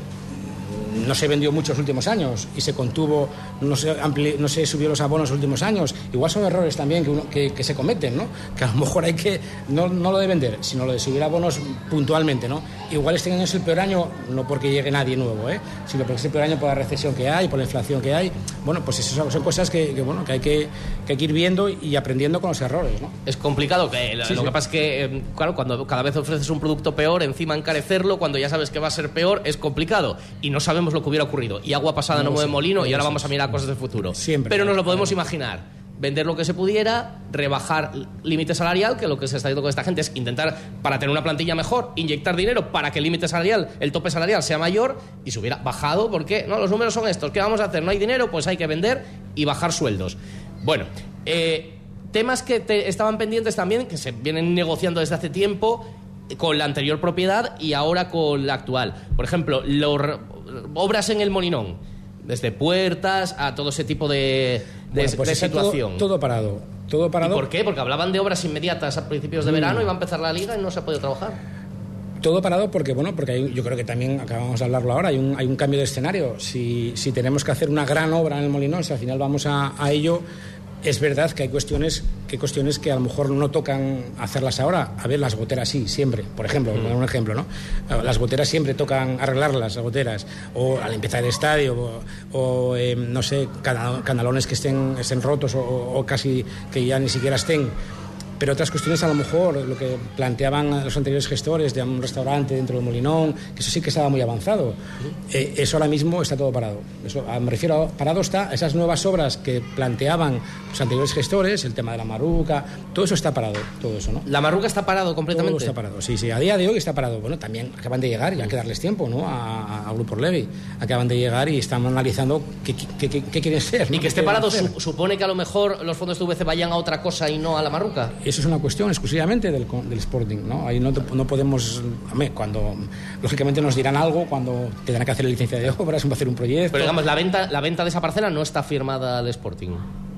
no se vendió mucho los últimos años y se contuvo, no se, ampli, no se subió los abonos los últimos años. Igual son errores también que, uno, que, que se cometen, ¿no? Que a lo mejor hay que, no, no lo de vender, sino lo de subir abonos puntualmente, ¿no? Igual este año es el peor año, no porque llegue nadie nuevo, ¿eh? Sino porque es el peor año por la recesión que hay, por la inflación que hay. Bueno, pues esas son cosas que, que, bueno, que, hay, que, que hay que ir viendo y aprendiendo con los errores, ¿no? Es complicado, que lo, sí, lo sí. que pasa es que, claro, cuando cada vez ofreces un producto peor, encima encarecerlo, cuando ya sabes que va a ser peor, es complicado. Y no sabemos lo que hubiera ocurrido. Y agua pasada no, no mueve molino, no y ahora sí, vamos a mirar cosas del futuro. Siempre. Pero nos lo podemos imaginar. Vender lo que se pudiera, rebajar límite salarial, que lo que se está haciendo con esta gente es intentar, para tener una plantilla mejor, inyectar dinero para que el límite salarial, el tope salarial sea mayor, y se hubiera bajado, porque no, los números son estos, ¿qué vamos a hacer? No hay dinero, pues hay que vender y bajar sueldos. Bueno, eh, temas que te estaban pendientes también, que se vienen negociando desde hace tiempo, con la anterior propiedad y ahora con la actual. Por ejemplo, los, obras en el Molinón, desde puertas a todo ese tipo de, de, bueno, pues de situación. Todo, todo parado. Todo parado. ¿Y por qué? Porque hablaban de obras inmediatas a principios de mm. verano, iba a empezar la liga y no se ha podido trabajar. Todo parado porque, bueno, porque hay, yo creo que también, acabamos de hablarlo ahora, hay un, hay un cambio de escenario. Si, si tenemos que hacer una gran obra en el Molinón, si al final vamos a, a ello... Es verdad que hay cuestiones que cuestiones que a lo mejor no tocan hacerlas ahora. A ver, las goteras sí, siempre. Por ejemplo, mm. un ejemplo, ¿no? Las goteras siempre tocan arreglarlas, las goteras. O al empezar el estadio, o, o eh, no sé, canalones que estén, estén rotos o, o casi que ya ni siquiera estén. Pero otras cuestiones, a lo mejor, lo que planteaban los anteriores gestores de un restaurante dentro del Molinón, que eso sí que estaba muy avanzado. Eh, eso ahora mismo está todo parado. Eso, me refiero a parado está esas nuevas obras que planteaban los anteriores gestores, el tema de la Marruca, todo eso está parado, todo eso, ¿no? ¿La Marruca está parado completamente? Todo está parado, sí, sí. A día de hoy está parado. Bueno, también acaban de llegar, y hay que darles tiempo, ¿no? A, a Grupo Orlegui. Acaban de llegar y están analizando qué, qué, qué, qué quieren ser, ¿no? Y que esté parado su, supone que a lo mejor los fondos de V C vayan a otra cosa y no a la Marruca. Eso es una cuestión exclusivamente del, del Sporting, ¿no? Ahí no, no podemos... Hombre, cuando... Lógicamente nos dirán algo cuando tendrán que hacer la licencia de obras, hacer un proyecto... Pero digamos, la venta, la venta de esa parcela no está firmada al Sporting.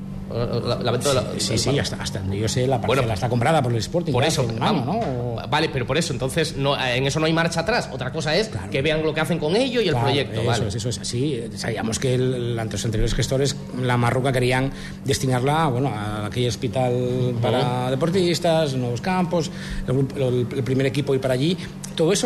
La, la venta de la, sí, sí, sí, hasta, hasta donde yo sé la parcela bueno, está comprada por el Sporting. Por eso, mano, ¿no? O... Vale, pero por eso, entonces no, en eso no hay marcha atrás. Otra cosa es claro. que vean lo que hacen con ello y claro, el proyecto. Eso vale. es, eso es así. Sabíamos que el, los anteriores gestores, la Marruca, querían destinarla, bueno, a aquel hospital para uh-huh. deportistas, nuevos campos, el, el, el primer equipo ir para allí. Todo eso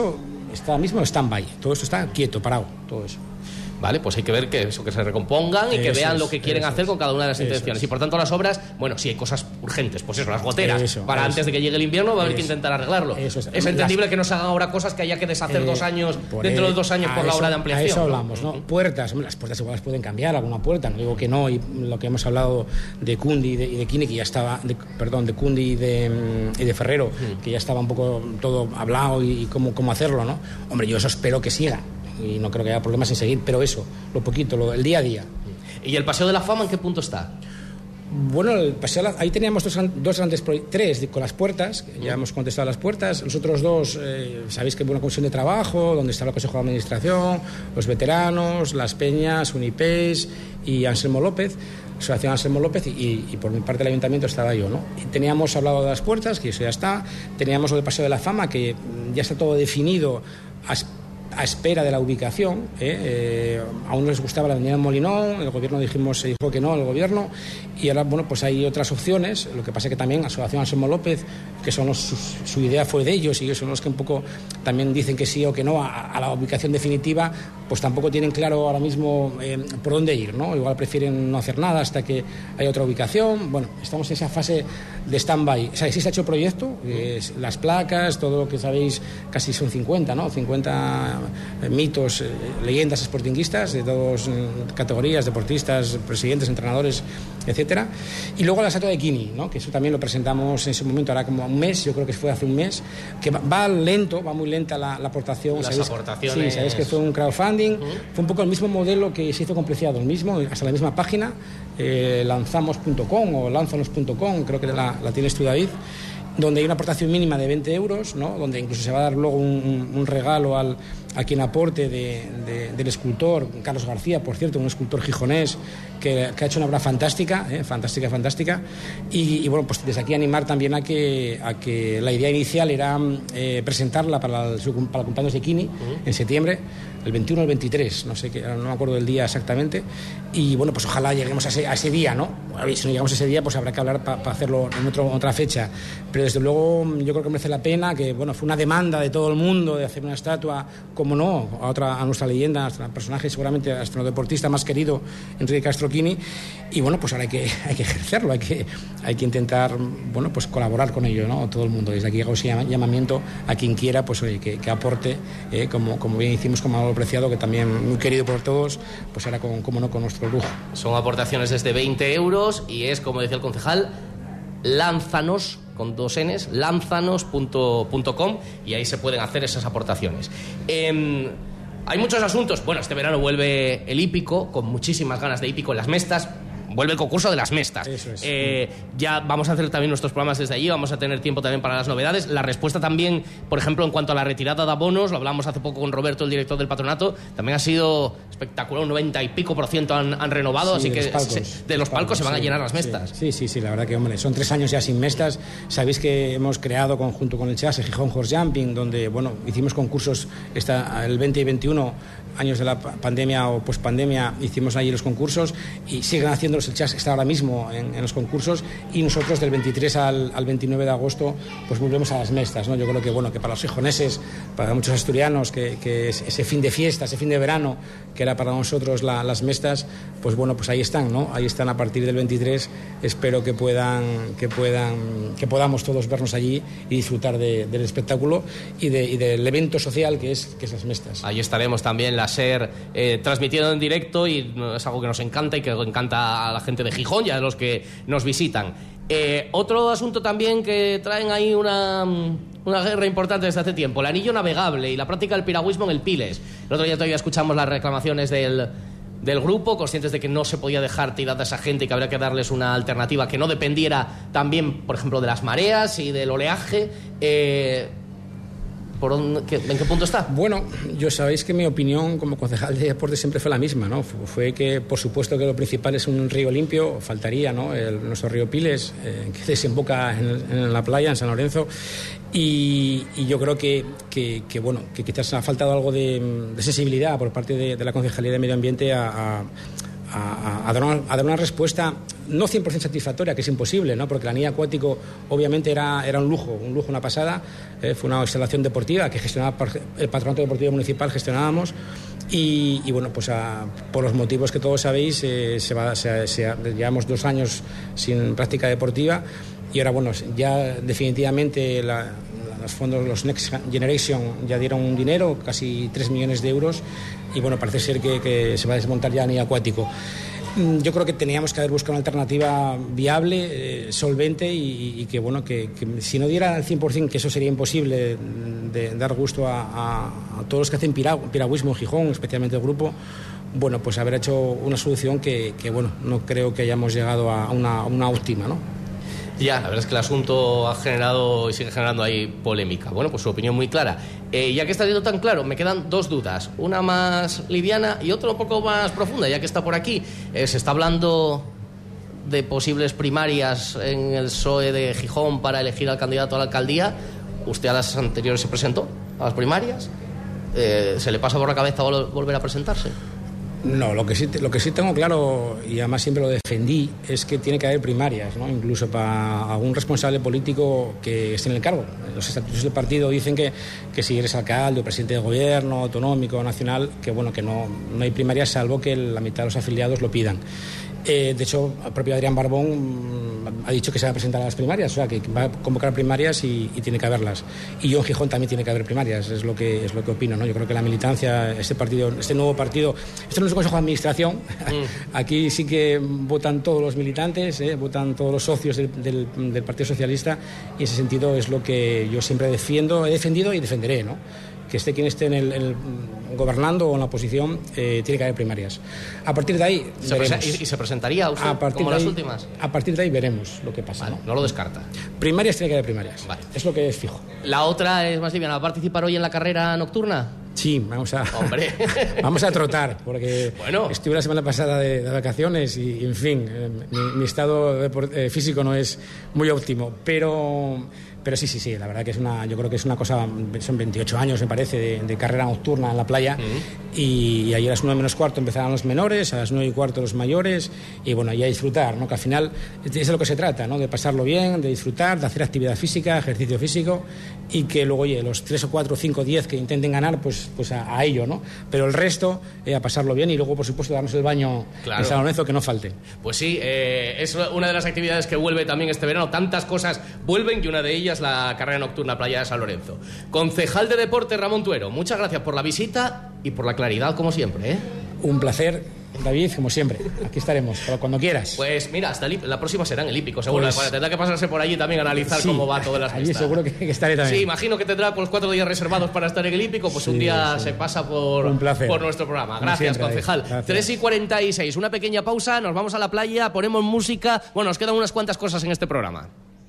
está ahora mismo stand-by, todo eso está quieto, parado, todo eso. Vale, pues hay que ver que eso, que se recompongan y que Eso vean es, lo que quieren hacer es, con cada una de las intenciones. es. Y por tanto las obras, bueno, si hay cosas urgentes, pues eso, las goteras, Eso, para eso. antes de que llegue el invierno va a haber que Eso. intentar arreglarlo. Eso es. Es entendible Las- que no se hagan ahora cosas que haya que deshacer Eh, dos años, por dentro el- de dos años a por la eso- obra de ampliación. A eso ¿no? hablamos, ¿no? Puertas, hombre, las puertas igual las pueden cambiar, alguna puerta, no digo que no, y lo que hemos hablado de Cundi y de, y de Kini, que ya estaba, de- perdón, de Cundi y de, mm, y de Ferrero, que ya estaba un poco todo hablado y, y cómo, cómo hacerlo, ¿no? Hombre, yo eso espero que siga, y no creo que haya problemas en seguir, pero eso, lo poquito, lo, el día a día. ¿Y el Paseo de la Fama en qué punto está? Bueno, el paseo, ahí teníamos dos, dos grandes proyectos, tres con las puertas, que ya hemos contestado las puertas. Los otros dos, eh, sabéis que hay una comisión de trabajo, donde está el Consejo de Administración, los veteranos, las peñas, Unipace y Anselmo López, Asociación Anselmo López, y, y por mi parte del ayuntamiento estaba yo, ¿no? Y teníamos hablado de las puertas, que eso ya está, teníamos lo del Paseo de la Fama, que ya está todo definido a, a espera de la ubicación, ¿eh? Eh, aún no les gustaba la avenida Molinón, el gobierno dijimos, se dijo que no, el gobierno, y ahora, bueno, pues hay otras opciones, lo que pasa que también Asociación Anselmo López, que son los, su, su idea fue de ellos, y ellos son los que un poco también dicen que sí o que no a, a la ubicación definitiva, pues tampoco tienen claro ahora mismo eh, por dónde ir, ¿no? Igual prefieren no hacer nada hasta que haya otra ubicación. Bueno, estamos en esa fase de stand-by. O sea, sí se ha hecho proyecto, eh, las placas, todo lo que sabéis, casi son cincuenta, ¿no? cincuenta eh, mitos, eh, leyendas sportinguistas de todas eh, categorías, deportistas, presidentes, entrenadores, etcétera. Y luego la estatua de Kini, ¿no? Que eso también lo presentamos en ese momento, ahora como un mes, yo creo que fue hace un mes, que va, va lento, va muy lenta la, la aportación. Las ¿Sabéis? aportaciones. Sí, sabéis que fue un crowdfunding, uh-huh. Fue un poco el mismo modelo que se hizo con Preciado, el mismo, hasta la misma página, eh, lanzamos punto com o lanzanos punto com, creo que la, la tienes tú, David, donde hay una aportación mínima de veinte euros, ¿no? Donde incluso se va a dar luego un, un regalo al, a quien aporte de, de, del escultor, Carlos García, por cierto, un escultor gijonés que, que ha hecho una obra fantástica, ¿eh? fantástica, fantástica, y, y bueno, pues desde aquí animar también a que, a que la idea inicial era eh, presentarla para el, para el cumpleaños de Kini, uh-huh. en septiembre, el veintiuno o el veintitrés, no sé, qué, no me acuerdo del día exactamente, y bueno, pues ojalá lleguemos a ese, a ese día, ¿no? Si no llegamos a ese día, pues habrá que hablar para pa hacerlo en otro, otra fecha, pero desde luego yo creo que merece la pena, que bueno, fue una demanda de todo el mundo de hacer una estatua, como no, a otra, a nuestra leyenda, a nuestro personaje, seguramente a nuestro deportista más querido, Enrique Castro Kini, y bueno, pues ahora hay que, hay que ejercerlo, hay que, hay que intentar, bueno, pues colaborar con ello, ¿no? Todo el mundo, desde aquí hago ese llamamiento a quien quiera, pues oye, que, que aporte, eh, como, como bien hicimos con Manolo Preciado, que también muy querido por todos, pues ahora con, como no, con nuestro lujo. Son aportaciones desde veinte euros y es, como decía el concejal, Lánzanos, con dos Ns, lanzanos punto com, y ahí se pueden hacer esas aportaciones. Eh, hay muchos asuntos. Bueno, este verano vuelve el hípico, con muchísimas ganas de hípico en las Mestas. Vuelve el concurso de las Mestas. Eso es. Eh, ya vamos a hacer también nuestros programas desde allí, vamos a tener tiempo también para las novedades. La respuesta también, por ejemplo, en cuanto a la retirada de abonos, lo hablamos hace poco con Roberto, el director del patronato, también ha sido espectacular, un noventa y pico por ciento han, han renovado, Sí, así de que los palcos, se, de los palcos se van sí, a llenar las Mestas. Sí, sí, sí, la verdad que, hombre, son tres años ya sin Mestas. Sabéis que hemos creado, junto con el Chase, Gijón Horse Jumping, donde, bueno, hicimos concursos esta, el veinte y veintiuno, años de la pandemia o pospandemia, hicimos allí los concursos y siguen haciéndolos. El Chas está ahora mismo en, en los concursos, y nosotros del veintitrés al, al veintinueve de agosto pues volvemos a las Mestas, ¿no? Yo creo que, bueno, que para los gijoneses, para muchos asturianos, que, que ese fin de fiesta, ese fin de verano que era para nosotros la, las Mestas, pues bueno, pues ahí están, ¿no? Ahí están a partir del veintitrés. Espero que puedan que puedan que podamos todos vernos allí y disfrutar de, del espectáculo y, de, y del evento social que es que es las Mestas. Ahí estaremos también, la SER, eh, transmitiendo en directo, y es algo que nos encanta y que encanta a la gente de Gijón y a los que nos visitan. Eh, otro asunto también que traen ahí una, una guerra importante desde hace tiempo, el anillo navegable y la práctica del piragüismo en el Piles. El otro día todavía escuchamos las reclamaciones del, del grupo, conscientes de que no se podía dejar tirada a esa gente y que habría que darles una alternativa que no dependiera también, por ejemplo, de las mareas y del oleaje. Eh, ¿Por dónde, qué, ¿En qué punto está? Bueno, yo sabéis que mi opinión como concejal de deporte siempre fue la misma, ¿no? Fue que, por supuesto, que lo principal es un río limpio, faltaría, ¿no? El, nuestro río Piles, eh, que desemboca en, el, en la playa, en San Lorenzo, y, y yo creo que, que, que, bueno, que quizás ha faltado algo de, de sensibilidad por parte de, de la Concejalía de Medio Ambiente a, a a, a, dar una, a dar una respuesta no cien por ciento satisfactoria, que es imposible, ¿no? Porque el anillo acuático obviamente era, era un lujo, un lujo, una pasada. Eh, fue una instalación deportiva que gestionaba el Patronato Deportivo Municipal, gestionábamos. Y, y bueno, pues a, por los motivos que todos sabéis, eh, se va, se, se, llevamos dos años sin práctica deportiva y ahora, bueno, ya definitivamente la, la, los fondos, los Next Generation ya dieron un dinero, casi tres millones de euros, y bueno, parece ser que, que se va a desmontar ya anillo acuático. Yo creo que teníamos que haber buscado una alternativa viable, eh, solvente y, y que, bueno, que, que si no diera al cien por ciento, que eso sería imposible de dar gusto a, a, a todos los que hacen piragü, piragüismo en Gijón, especialmente el grupo, bueno, pues haber hecho una solución que, que bueno, no creo que hayamos llegado a una, a una óptima, ¿no? Ya, la verdad es que el asunto ha generado y sigue generando ahí polémica. Bueno, pues su opinión muy clara. Eh, ya que está siendo tan claro, me quedan dos dudas. Una más liviana y otra un poco más profunda, ya que está por aquí. Eh, se está hablando de posibles primarias en el P S O E de Gijón para elegir al candidato a la alcaldía. Usted a las anteriores se presentó, a las primarias. Eh, ¿Se le pasa por la cabeza volver a presentarse? No, lo que sí lo que sí tengo claro, y además siempre lo defendí, es que tiene que haber primarias, ¿no? Incluso para algún responsable político que esté en el cargo. Los estatutos del partido dicen que, que si eres alcalde o presidente de gobierno, autonómico, nacional, que bueno, que no, no hay primarias salvo que la mitad de los afiliados lo pidan. Eh, de hecho, el propio Adrián Barbón ha dicho que se va a presentar a las primarias, o sea, que va a convocar primarias y, y tiene que haberlas. Y yo en Gijón también tiene que haber primarias, es lo que es lo que opino, ¿no? Yo creo que la militancia, este partido, este nuevo partido, esto no es un consejo de administración, mm. Aquí sí que votan todos los militantes, ¿eh? Votan todos los socios del, del, del Partido Socialista, y en ese sentido es lo que yo siempre defiendo, he defendido y defenderé, ¿no? Que esté quien esté en el, en el gobernando o en la oposición, eh, tiene que haber primarias. A partir de ahí ¿Se veremos. ¿Y, ¿Y se presentaría usted a partir como de las ahí, últimas? A partir de ahí veremos lo que pasa. Vale, ¿no? no lo descarta. Primarias tiene que haber primarias. Vale. Es lo que es fijo. La otra es más liviana. ¿Va a participar hoy en la carrera nocturna? Sí, vamos a, Hombre. vamos a trotar, porque bueno. estuve la semana pasada de, de vacaciones y, en fin, eh, mi, mi estado de, eh, físico no es muy óptimo, pero... Pero sí, sí, sí, la verdad que es una, yo creo que es una cosa, son veintiocho años me parece de, de carrera nocturna en la playa, uh-huh. y, y ahí a las nueve menos cuarto empezarán los menores, a las nueve y cuarto los mayores, y bueno, y a disfrutar, ¿no? Que al final es de lo que se trata, ¿no? De pasarlo bien, de disfrutar, de hacer actividad física, ejercicio físico, y que luego, oye, los tres o cuatro, cinco, diez que intenten ganar, pues, pues a, a ello, ¿no? Pero el resto, eh, a pasarlo bien y luego, por supuesto, darnos el baño claro. en San Lorenzo, que no falte. Pues sí, eh, es una de las actividades que vuelve también este verano, tantas cosas vuelven y una de ellas la carrera nocturna Playa de San Lorenzo. Concejal de Deporte Ramón Tuero, muchas gracias por la visita y por la claridad, como siempre, ¿eh? Un placer, David, como siempre. Aquí estaremos, para cuando quieras. Pues mira, hasta el, la próxima será en el Hípico, seguro. Pues, tendrá que pasarse por allí también a analizar sí, cómo va todas las allí fiestas. seguro que, que estaré también. Sí, imagino que tendrá por los cuatro días reservados para estar en el Hípico, pues sí, un día sí. se pasa por, un placer. por nuestro programa. Gracias, siempre, concejal. Gracias. tres y cuarenta y seis, una pequeña pausa, nos vamos a la playa, ponemos música. Bueno, nos quedan unas cuantas cosas en este programa.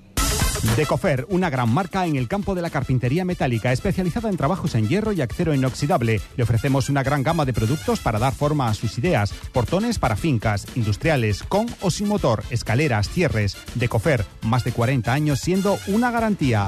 Decofer, una gran marca en el campo de la carpintería metálica, especializada en trabajos en hierro y acero inoxidable. Le ofrecemos una gran gama de productos para dar forma a sus ideas. Portones para fincas, industriales, con o sin motor, escaleras, cierres. Decofer, más de cuarenta años siendo una garantía.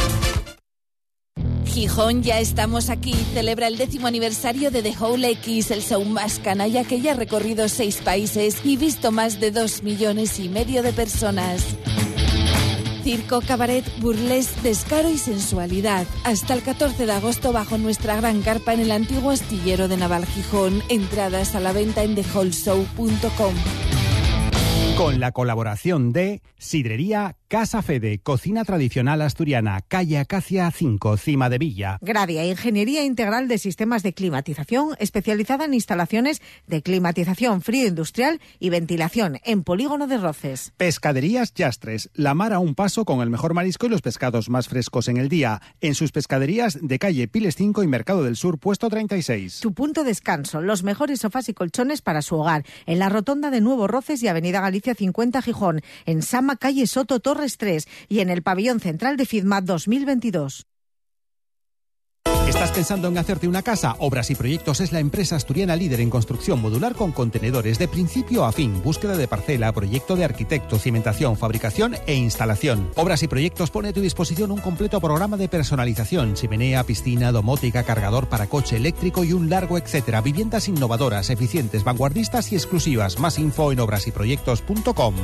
Gijón, ya estamos aquí. Celebra el décimo aniversario de The Whole X, el show más canalla que ya ha recorrido seis países y visto más de dos millones y medio de personas. Circo, cabaret, burlesque, descaro y sensualidad. Hasta el catorce de agosto bajo nuestra gran carpa en el antiguo astillero de Naval Gijón. Entradas a la venta en the whole show punto com. Con la colaboración de Sidrería Casa Fede, cocina tradicional asturiana, calle Acacia cinco, Cima de Villa. Gradia, ingeniería integral de sistemas de climatización, especializada en instalaciones de climatización frío industrial y ventilación en Polígono de Roces. Pescaderías Yastres, la mar a un paso con el mejor marisco y los pescados más frescos en el día. En sus pescaderías de calle Piles cinco y Mercado del Sur, puesto treinta y seis. Tu punto de descanso, los mejores sofás y colchones para su hogar, en la rotonda de Nuevo Roces y Avenida Galicia cincuenta Gijón, en Sama, calle Soto Torres tres y en el pabellón central de FIDMA dos mil veintidós. ¿Estás pensando en hacerte una casa? Obras y Proyectos es la empresa asturiana líder en construcción modular con contenedores de principio a fin, búsqueda de parcela, proyecto de arquitecto, cimentación, fabricación e instalación. Obras y Proyectos pone a tu disposición un completo programa de personalización, chimenea, piscina, domótica, cargador para coche eléctrico y un largo etcétera. Viviendas innovadoras, eficientes, vanguardistas y exclusivas. Más info en obras y proyectos punto com.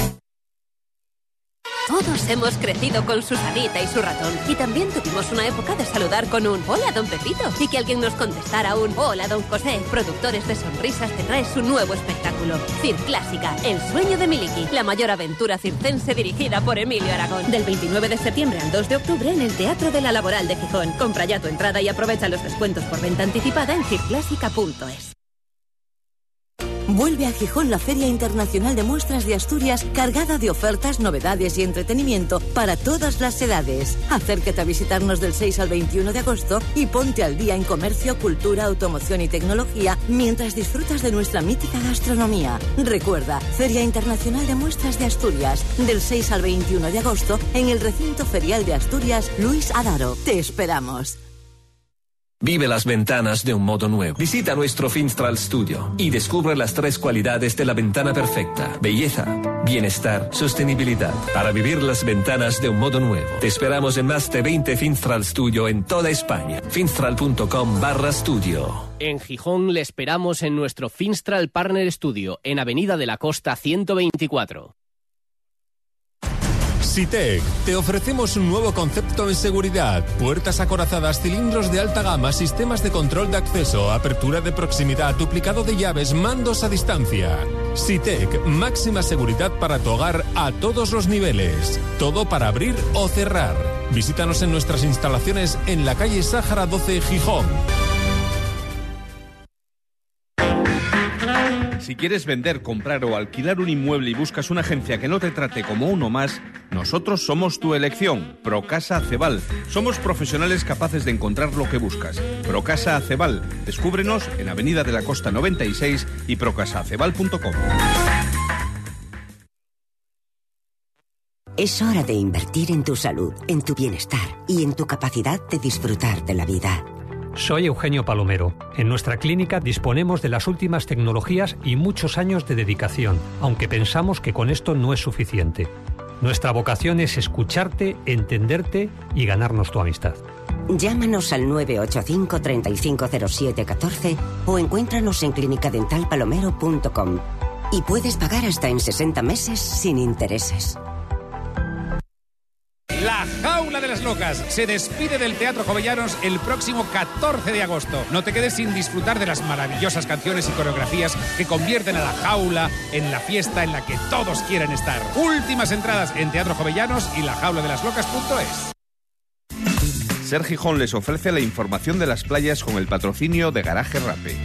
Todos hemos crecido con Susanita y su ratón. Y también tuvimos una época de saludar con un hola, don Pepito. Y que alguien nos contestara un hola, don José. Productores de Sonrisas te trae su nuevo espectáculo. Circlásica, el sueño de Miliki. La mayor aventura circense dirigida por Emilio Aragón. Del veintinueve de septiembre al dos de octubre en el Teatro de la Laboral de Gijón. Compra ya tu entrada y aprovecha los descuentos por venta anticipada en circlásica punto es. Vuelve a Gijón la Feria Internacional de Muestras de Asturias, cargada de ofertas, novedades y entretenimiento para todas las edades. Acércate a visitarnos del seis al veintiuno de agosto y ponte al día en comercio, cultura, automoción y tecnología mientras disfrutas de nuestra mítica gastronomía. Recuerda, Feria Internacional de Muestras de Asturias, del seis al veintiuno de agosto en el Recinto Ferial de Asturias Luis Adaro. Te esperamos. Vive las ventanas de un modo nuevo. Visita nuestro Finstral Studio y descubre las tres cualidades de la ventana perfecta: belleza, bienestar, sostenibilidad. Para vivir las ventanas de un modo nuevo. Te esperamos en más de veinte Finstral Studio en toda España. finstral punto com barra studio. En Gijón le esperamos en nuestro Finstral Partner Studio, en Avenida de la Costa ciento veinticuatro. Sitec, te ofrecemos un nuevo concepto en seguridad. Puertas acorazadas, cilindros de alta gama, sistemas de control de acceso, apertura de proximidad, duplicado de llaves, mandos a distancia. Sitec, máxima seguridad para tu hogar a todos los niveles. Todo para abrir o cerrar. Visítanos en nuestras instalaciones en la calle Sáhara doce, Gijón. Si quieres vender, comprar o alquilar un inmueble y buscas una agencia que no te trate como uno más, nosotros somos tu elección. Procasa Acebal. Somos profesionales capaces de encontrar lo que buscas. Procasa Acebal. Descúbrenos en Avenida de la Costa noventa y seis y procasa acebal punto com. Es hora de invertir en tu salud, en tu bienestar y en tu capacidad de disfrutar de la vida. Soy Eugenio Palomero. En nuestra clínica disponemos de las últimas tecnologías y muchos años de dedicación, aunque pensamos que con esto no es suficiente. Nuestra vocación es escucharte, entenderte y ganarnos tu amistad. Llámanos al nueve ocho cinco, tres cinco cero siete uno cuatro o encuéntranos en clínica dental palomero punto com. Y puedes pagar hasta en sesenta meses sin intereses. La Jaula de las Locas se despide del Teatro Jovellanos el próximo catorce de agosto. No te quedes sin disfrutar de las maravillosas canciones y coreografías que convierten a la jaula en la fiesta en la que todos quieren estar. Últimas entradas en Teatro Jovellanos y la jaula de las locas punto es. Ser Gijón les ofrece la información de las playas con el patrocinio de Garaje Rape.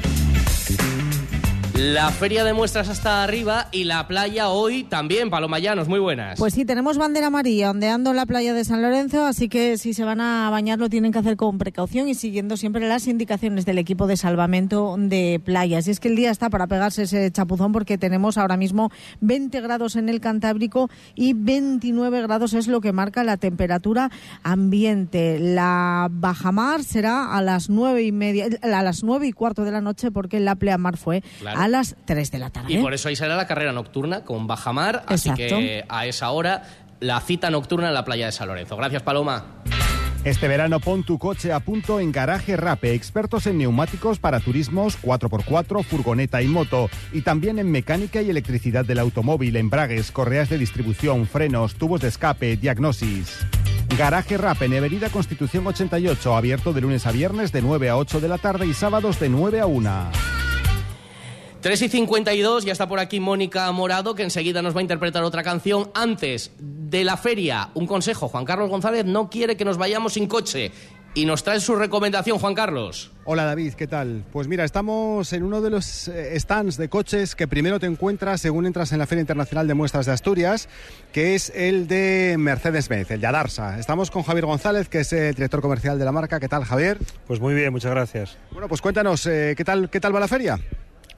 La feria de muestras hasta arriba y la playa hoy también, Paloma Llanos, muy buenas. Pues sí, tenemos bandera amarilla ondeando en la playa de San Lorenzo, así que si se van a bañar lo tienen que hacer con precaución y siguiendo siempre las indicaciones del equipo de salvamento de playas. Y es que el día está para pegarse ese chapuzón porque tenemos ahora mismo veinte grados en el Cantábrico y veintinueve grados es lo que marca la temperatura ambiente. La bajamar será a las nueve y media, a las nueve y cuarto de la noche porque la pleamar fue claro. a las tres de la tarde. Y por eso ahí será la carrera nocturna con bajamar, así Exacto. que a esa hora la cita nocturna en la playa de San Lorenzo. Gracias, Paloma. Este verano pon tu coche a punto en Garaje Rape, expertos en neumáticos para turismos cuatro por cuatro, furgoneta y moto, y también en mecánica y electricidad del automóvil, embragues, correas de distribución, frenos, tubos de escape, diagnosis. Garaje Rape en Avenida Constitución ochenta y ocho, abierto de lunes a viernes de nueve a ocho de la tarde y sábados de nueve a una. tres y cincuenta y dos, ya está por aquí Mónica Morado, que enseguida nos va a interpretar otra canción. Antes de la feria, un consejo. Juan Carlos González no quiere que nos vayamos sin coche y nos trae su recomendación, Juan Carlos. Hola David, ¿qué tal? Pues mira, estamos en uno de los stands de coches que primero te encuentras según entras en la Feria Internacional de Muestras de Asturias, que es el de Mercedes-Benz, el de Adarsa. Estamos con Javier González, que es el director comercial de la marca. ¿Qué tal, Javier? Pues muy bien, muchas gracias. Bueno, pues cuéntanos, eh, ¿qué tal, qué tal va la feria?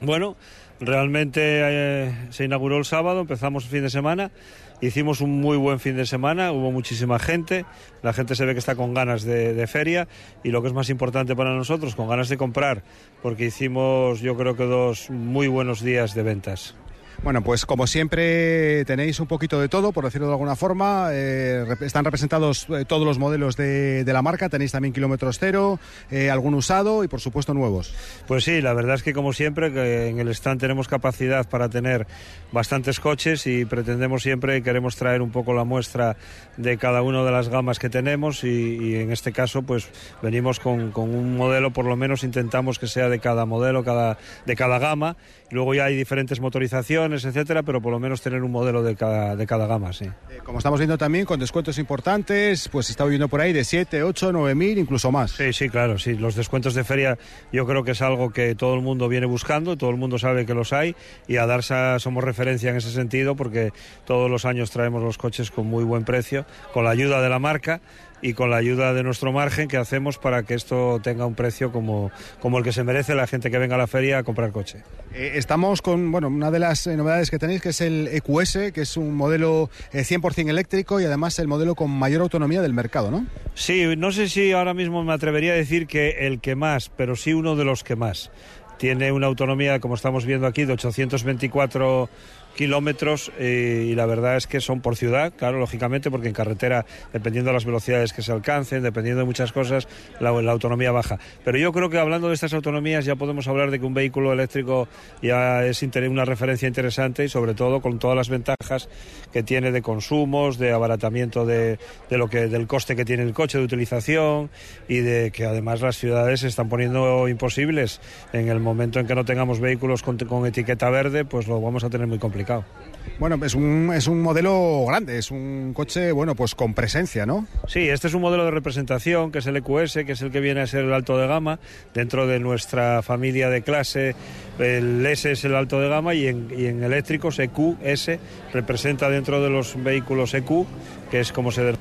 Bueno, realmente eh, se inauguró el sábado, empezamos el fin de semana, hicimos un muy buen fin de semana, hubo muchísima gente, la gente se ve que está con ganas de, de feria y lo que es más importante para nosotros, con ganas de comprar, porque hicimos yo creo que dos muy buenos días de ventas. Bueno, pues como siempre tenéis un poquito de todo, por decirlo de alguna forma. Eh, están representados eh, todos los modelos de, de la marca. Tenéis también kilómetros cero, eh, algún usado y por supuesto nuevos. Pues sí, la verdad es que como siempre que en el stand tenemos capacidad para tener bastantes coches y pretendemos siempre, queremos traer un poco la muestra de cada una de las gamas que tenemos y, y en este caso pues venimos con, con un modelo, por lo menos intentamos que sea de cada modelo, cada, de cada gama. Luego ya hay diferentes motorizaciones, etcétera, pero por lo menos tener un modelo de cada, de cada gama, sí. Eh, como estamos viendo también, con descuentos importantes, pues está oyendo por ahí de siete, ocho, nueve mil, incluso más. Sí, sí, claro, sí. Los descuentos de feria yo creo que es algo que todo el mundo viene buscando, todo el mundo sabe que los hay y a Darsa somos referencia en ese sentido porque todos los años traemos los coches con muy buen precio, con la ayuda de la marca y con la ayuda de nuestro margen que hacemos para que esto tenga un precio como, como el que se merece la gente que venga a la feria a comprar coche. Eh, estamos con, bueno, una de las eh, novedades que tenéis que es el E Q S, que es un modelo eh, cien por ciento eléctrico y además el modelo con mayor autonomía del mercado, ¿no? Sí, no sé si ahora mismo me atrevería a decir que el que más, pero sí uno de los que más. Tiene una autonomía, como estamos viendo aquí, de ochocientos veinticuatro kilómetros eh, y la verdad es que son por ciudad, claro, lógicamente, porque en carretera, dependiendo de las velocidades que se alcancen, dependiendo de muchas cosas, la, la autonomía baja. Pero yo creo que hablando de estas autonomías ya podemos hablar de que un vehículo eléctrico ya es una referencia interesante y sobre todo con todas las ventajas que tiene de consumos, de abaratamiento de, de lo que, del coste que tiene el coche de utilización y de que además las ciudades se están poniendo imposibles. En el momento en que no tengamos vehículos con, con etiqueta verde, pues lo vamos a tener muy complicado. Bueno, es un, es un modelo grande, es un coche, bueno, pues con presencia, ¿no? Sí, este es un modelo de representación, que es el E Q S, que es el que viene a ser el alto de gama. Dentro de nuestra familia de clase, el S es el alto de gama y en, y en eléctricos E Q S representa dentro de los vehículos E Q, que es como se...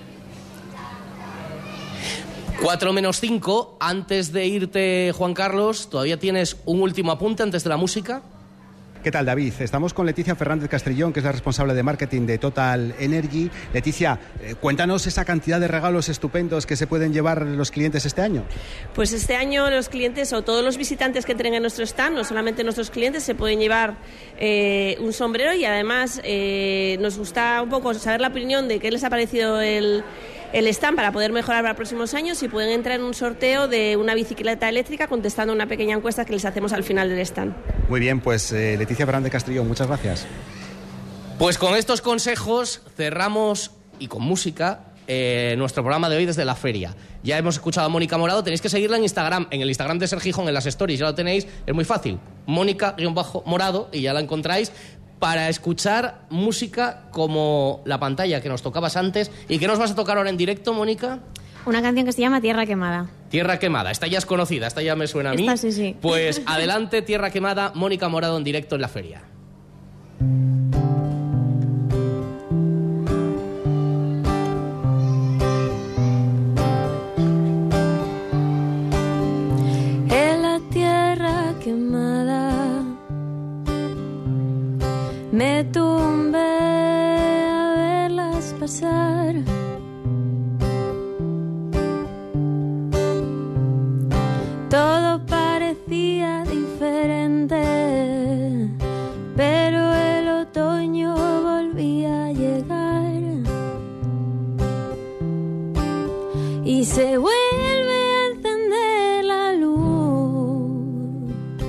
cuatro menos cinco, antes de irte, Juan Carlos, ¿todavía tienes un último apunte antes de la música? ¿Qué tal, David? Estamos con Leticia Fernández Castrillón, que es la responsable de marketing de Total Energy. Leticia, eh, cuéntanos esa cantidad de regalos estupendos que se pueden llevar los clientes este año. Pues este año los clientes o todos los visitantes que entren en nuestro stand, no solamente nuestros clientes, se pueden llevar eh, un sombrero y además eh, nos gusta un poco saber la opinión de qué les ha parecido el... el stand para poder mejorar para próximos años y pueden entrar en un sorteo de una bicicleta eléctrica contestando una pequeña encuesta que les hacemos al final del stand. Muy bien, pues eh, Leticia Fernández Castrillón, muchas gracias. Pues con estos consejos cerramos, y con música, eh, nuestro programa de hoy desde la feria. Ya hemos escuchado a Mónica Morado, tenéis que seguirla en Instagram, en el Instagram de Ser Gijón, en las stories, ya lo tenéis, es muy fácil, Mónica-Morado, y ya la encontráis, para escuchar música como la pantalla que nos tocabas antes. ¿Y qué nos vas a tocar ahora en directo, Mónica? Una canción que se llama Tierra Quemada. Tierra Quemada, esta ya es conocida, esta ya me suena a mí. Esta sí, sí. Pues adelante, Tierra Quemada, Mónica Morado en directo en la feria. En la tierra quemada me tumbé a verlas pasar. Todo parecía diferente, pero el otoño volvía a llegar y se vuelve a encender la luz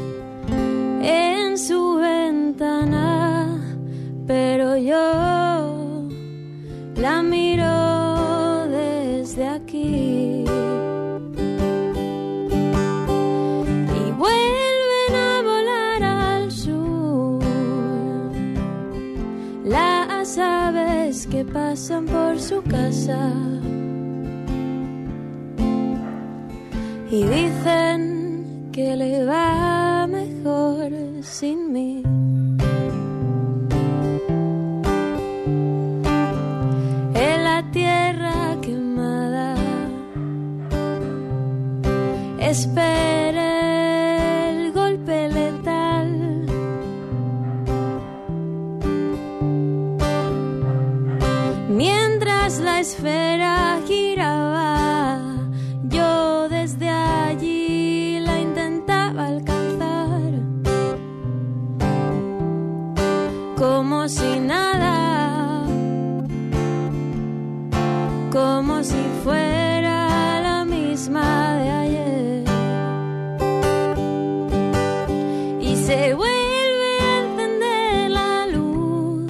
en su ventana, pero yo la miro desde aquí. Las aves que pasan por su casa y dicen que le va mejor sin mí. En la tierra quemada esperé el golpe letal esfera giraba, yo desde allí la intentaba alcanzar, como si nada, como si fuera la misma de ayer, y se vuelve a encender la luz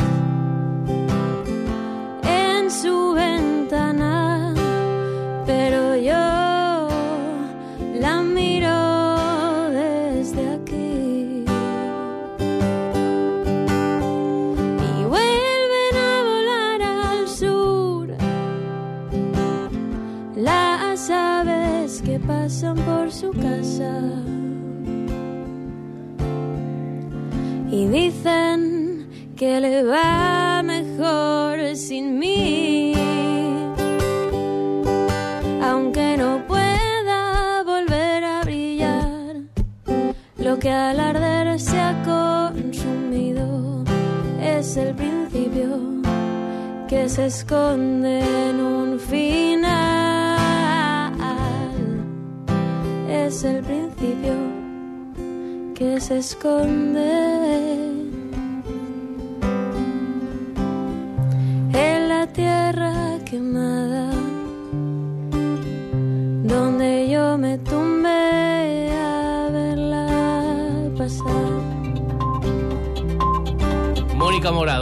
en su ventana, pero yo la miro desde aquí, y vuelven a volar al sur las aves que pasan por su casa y dicen que le va mejor sin mí, aunque no pueda volver a brillar. Lo que al arder se ha consumido es el principio que se esconde en un final. Es el principio que se esconde en la tierra quemada.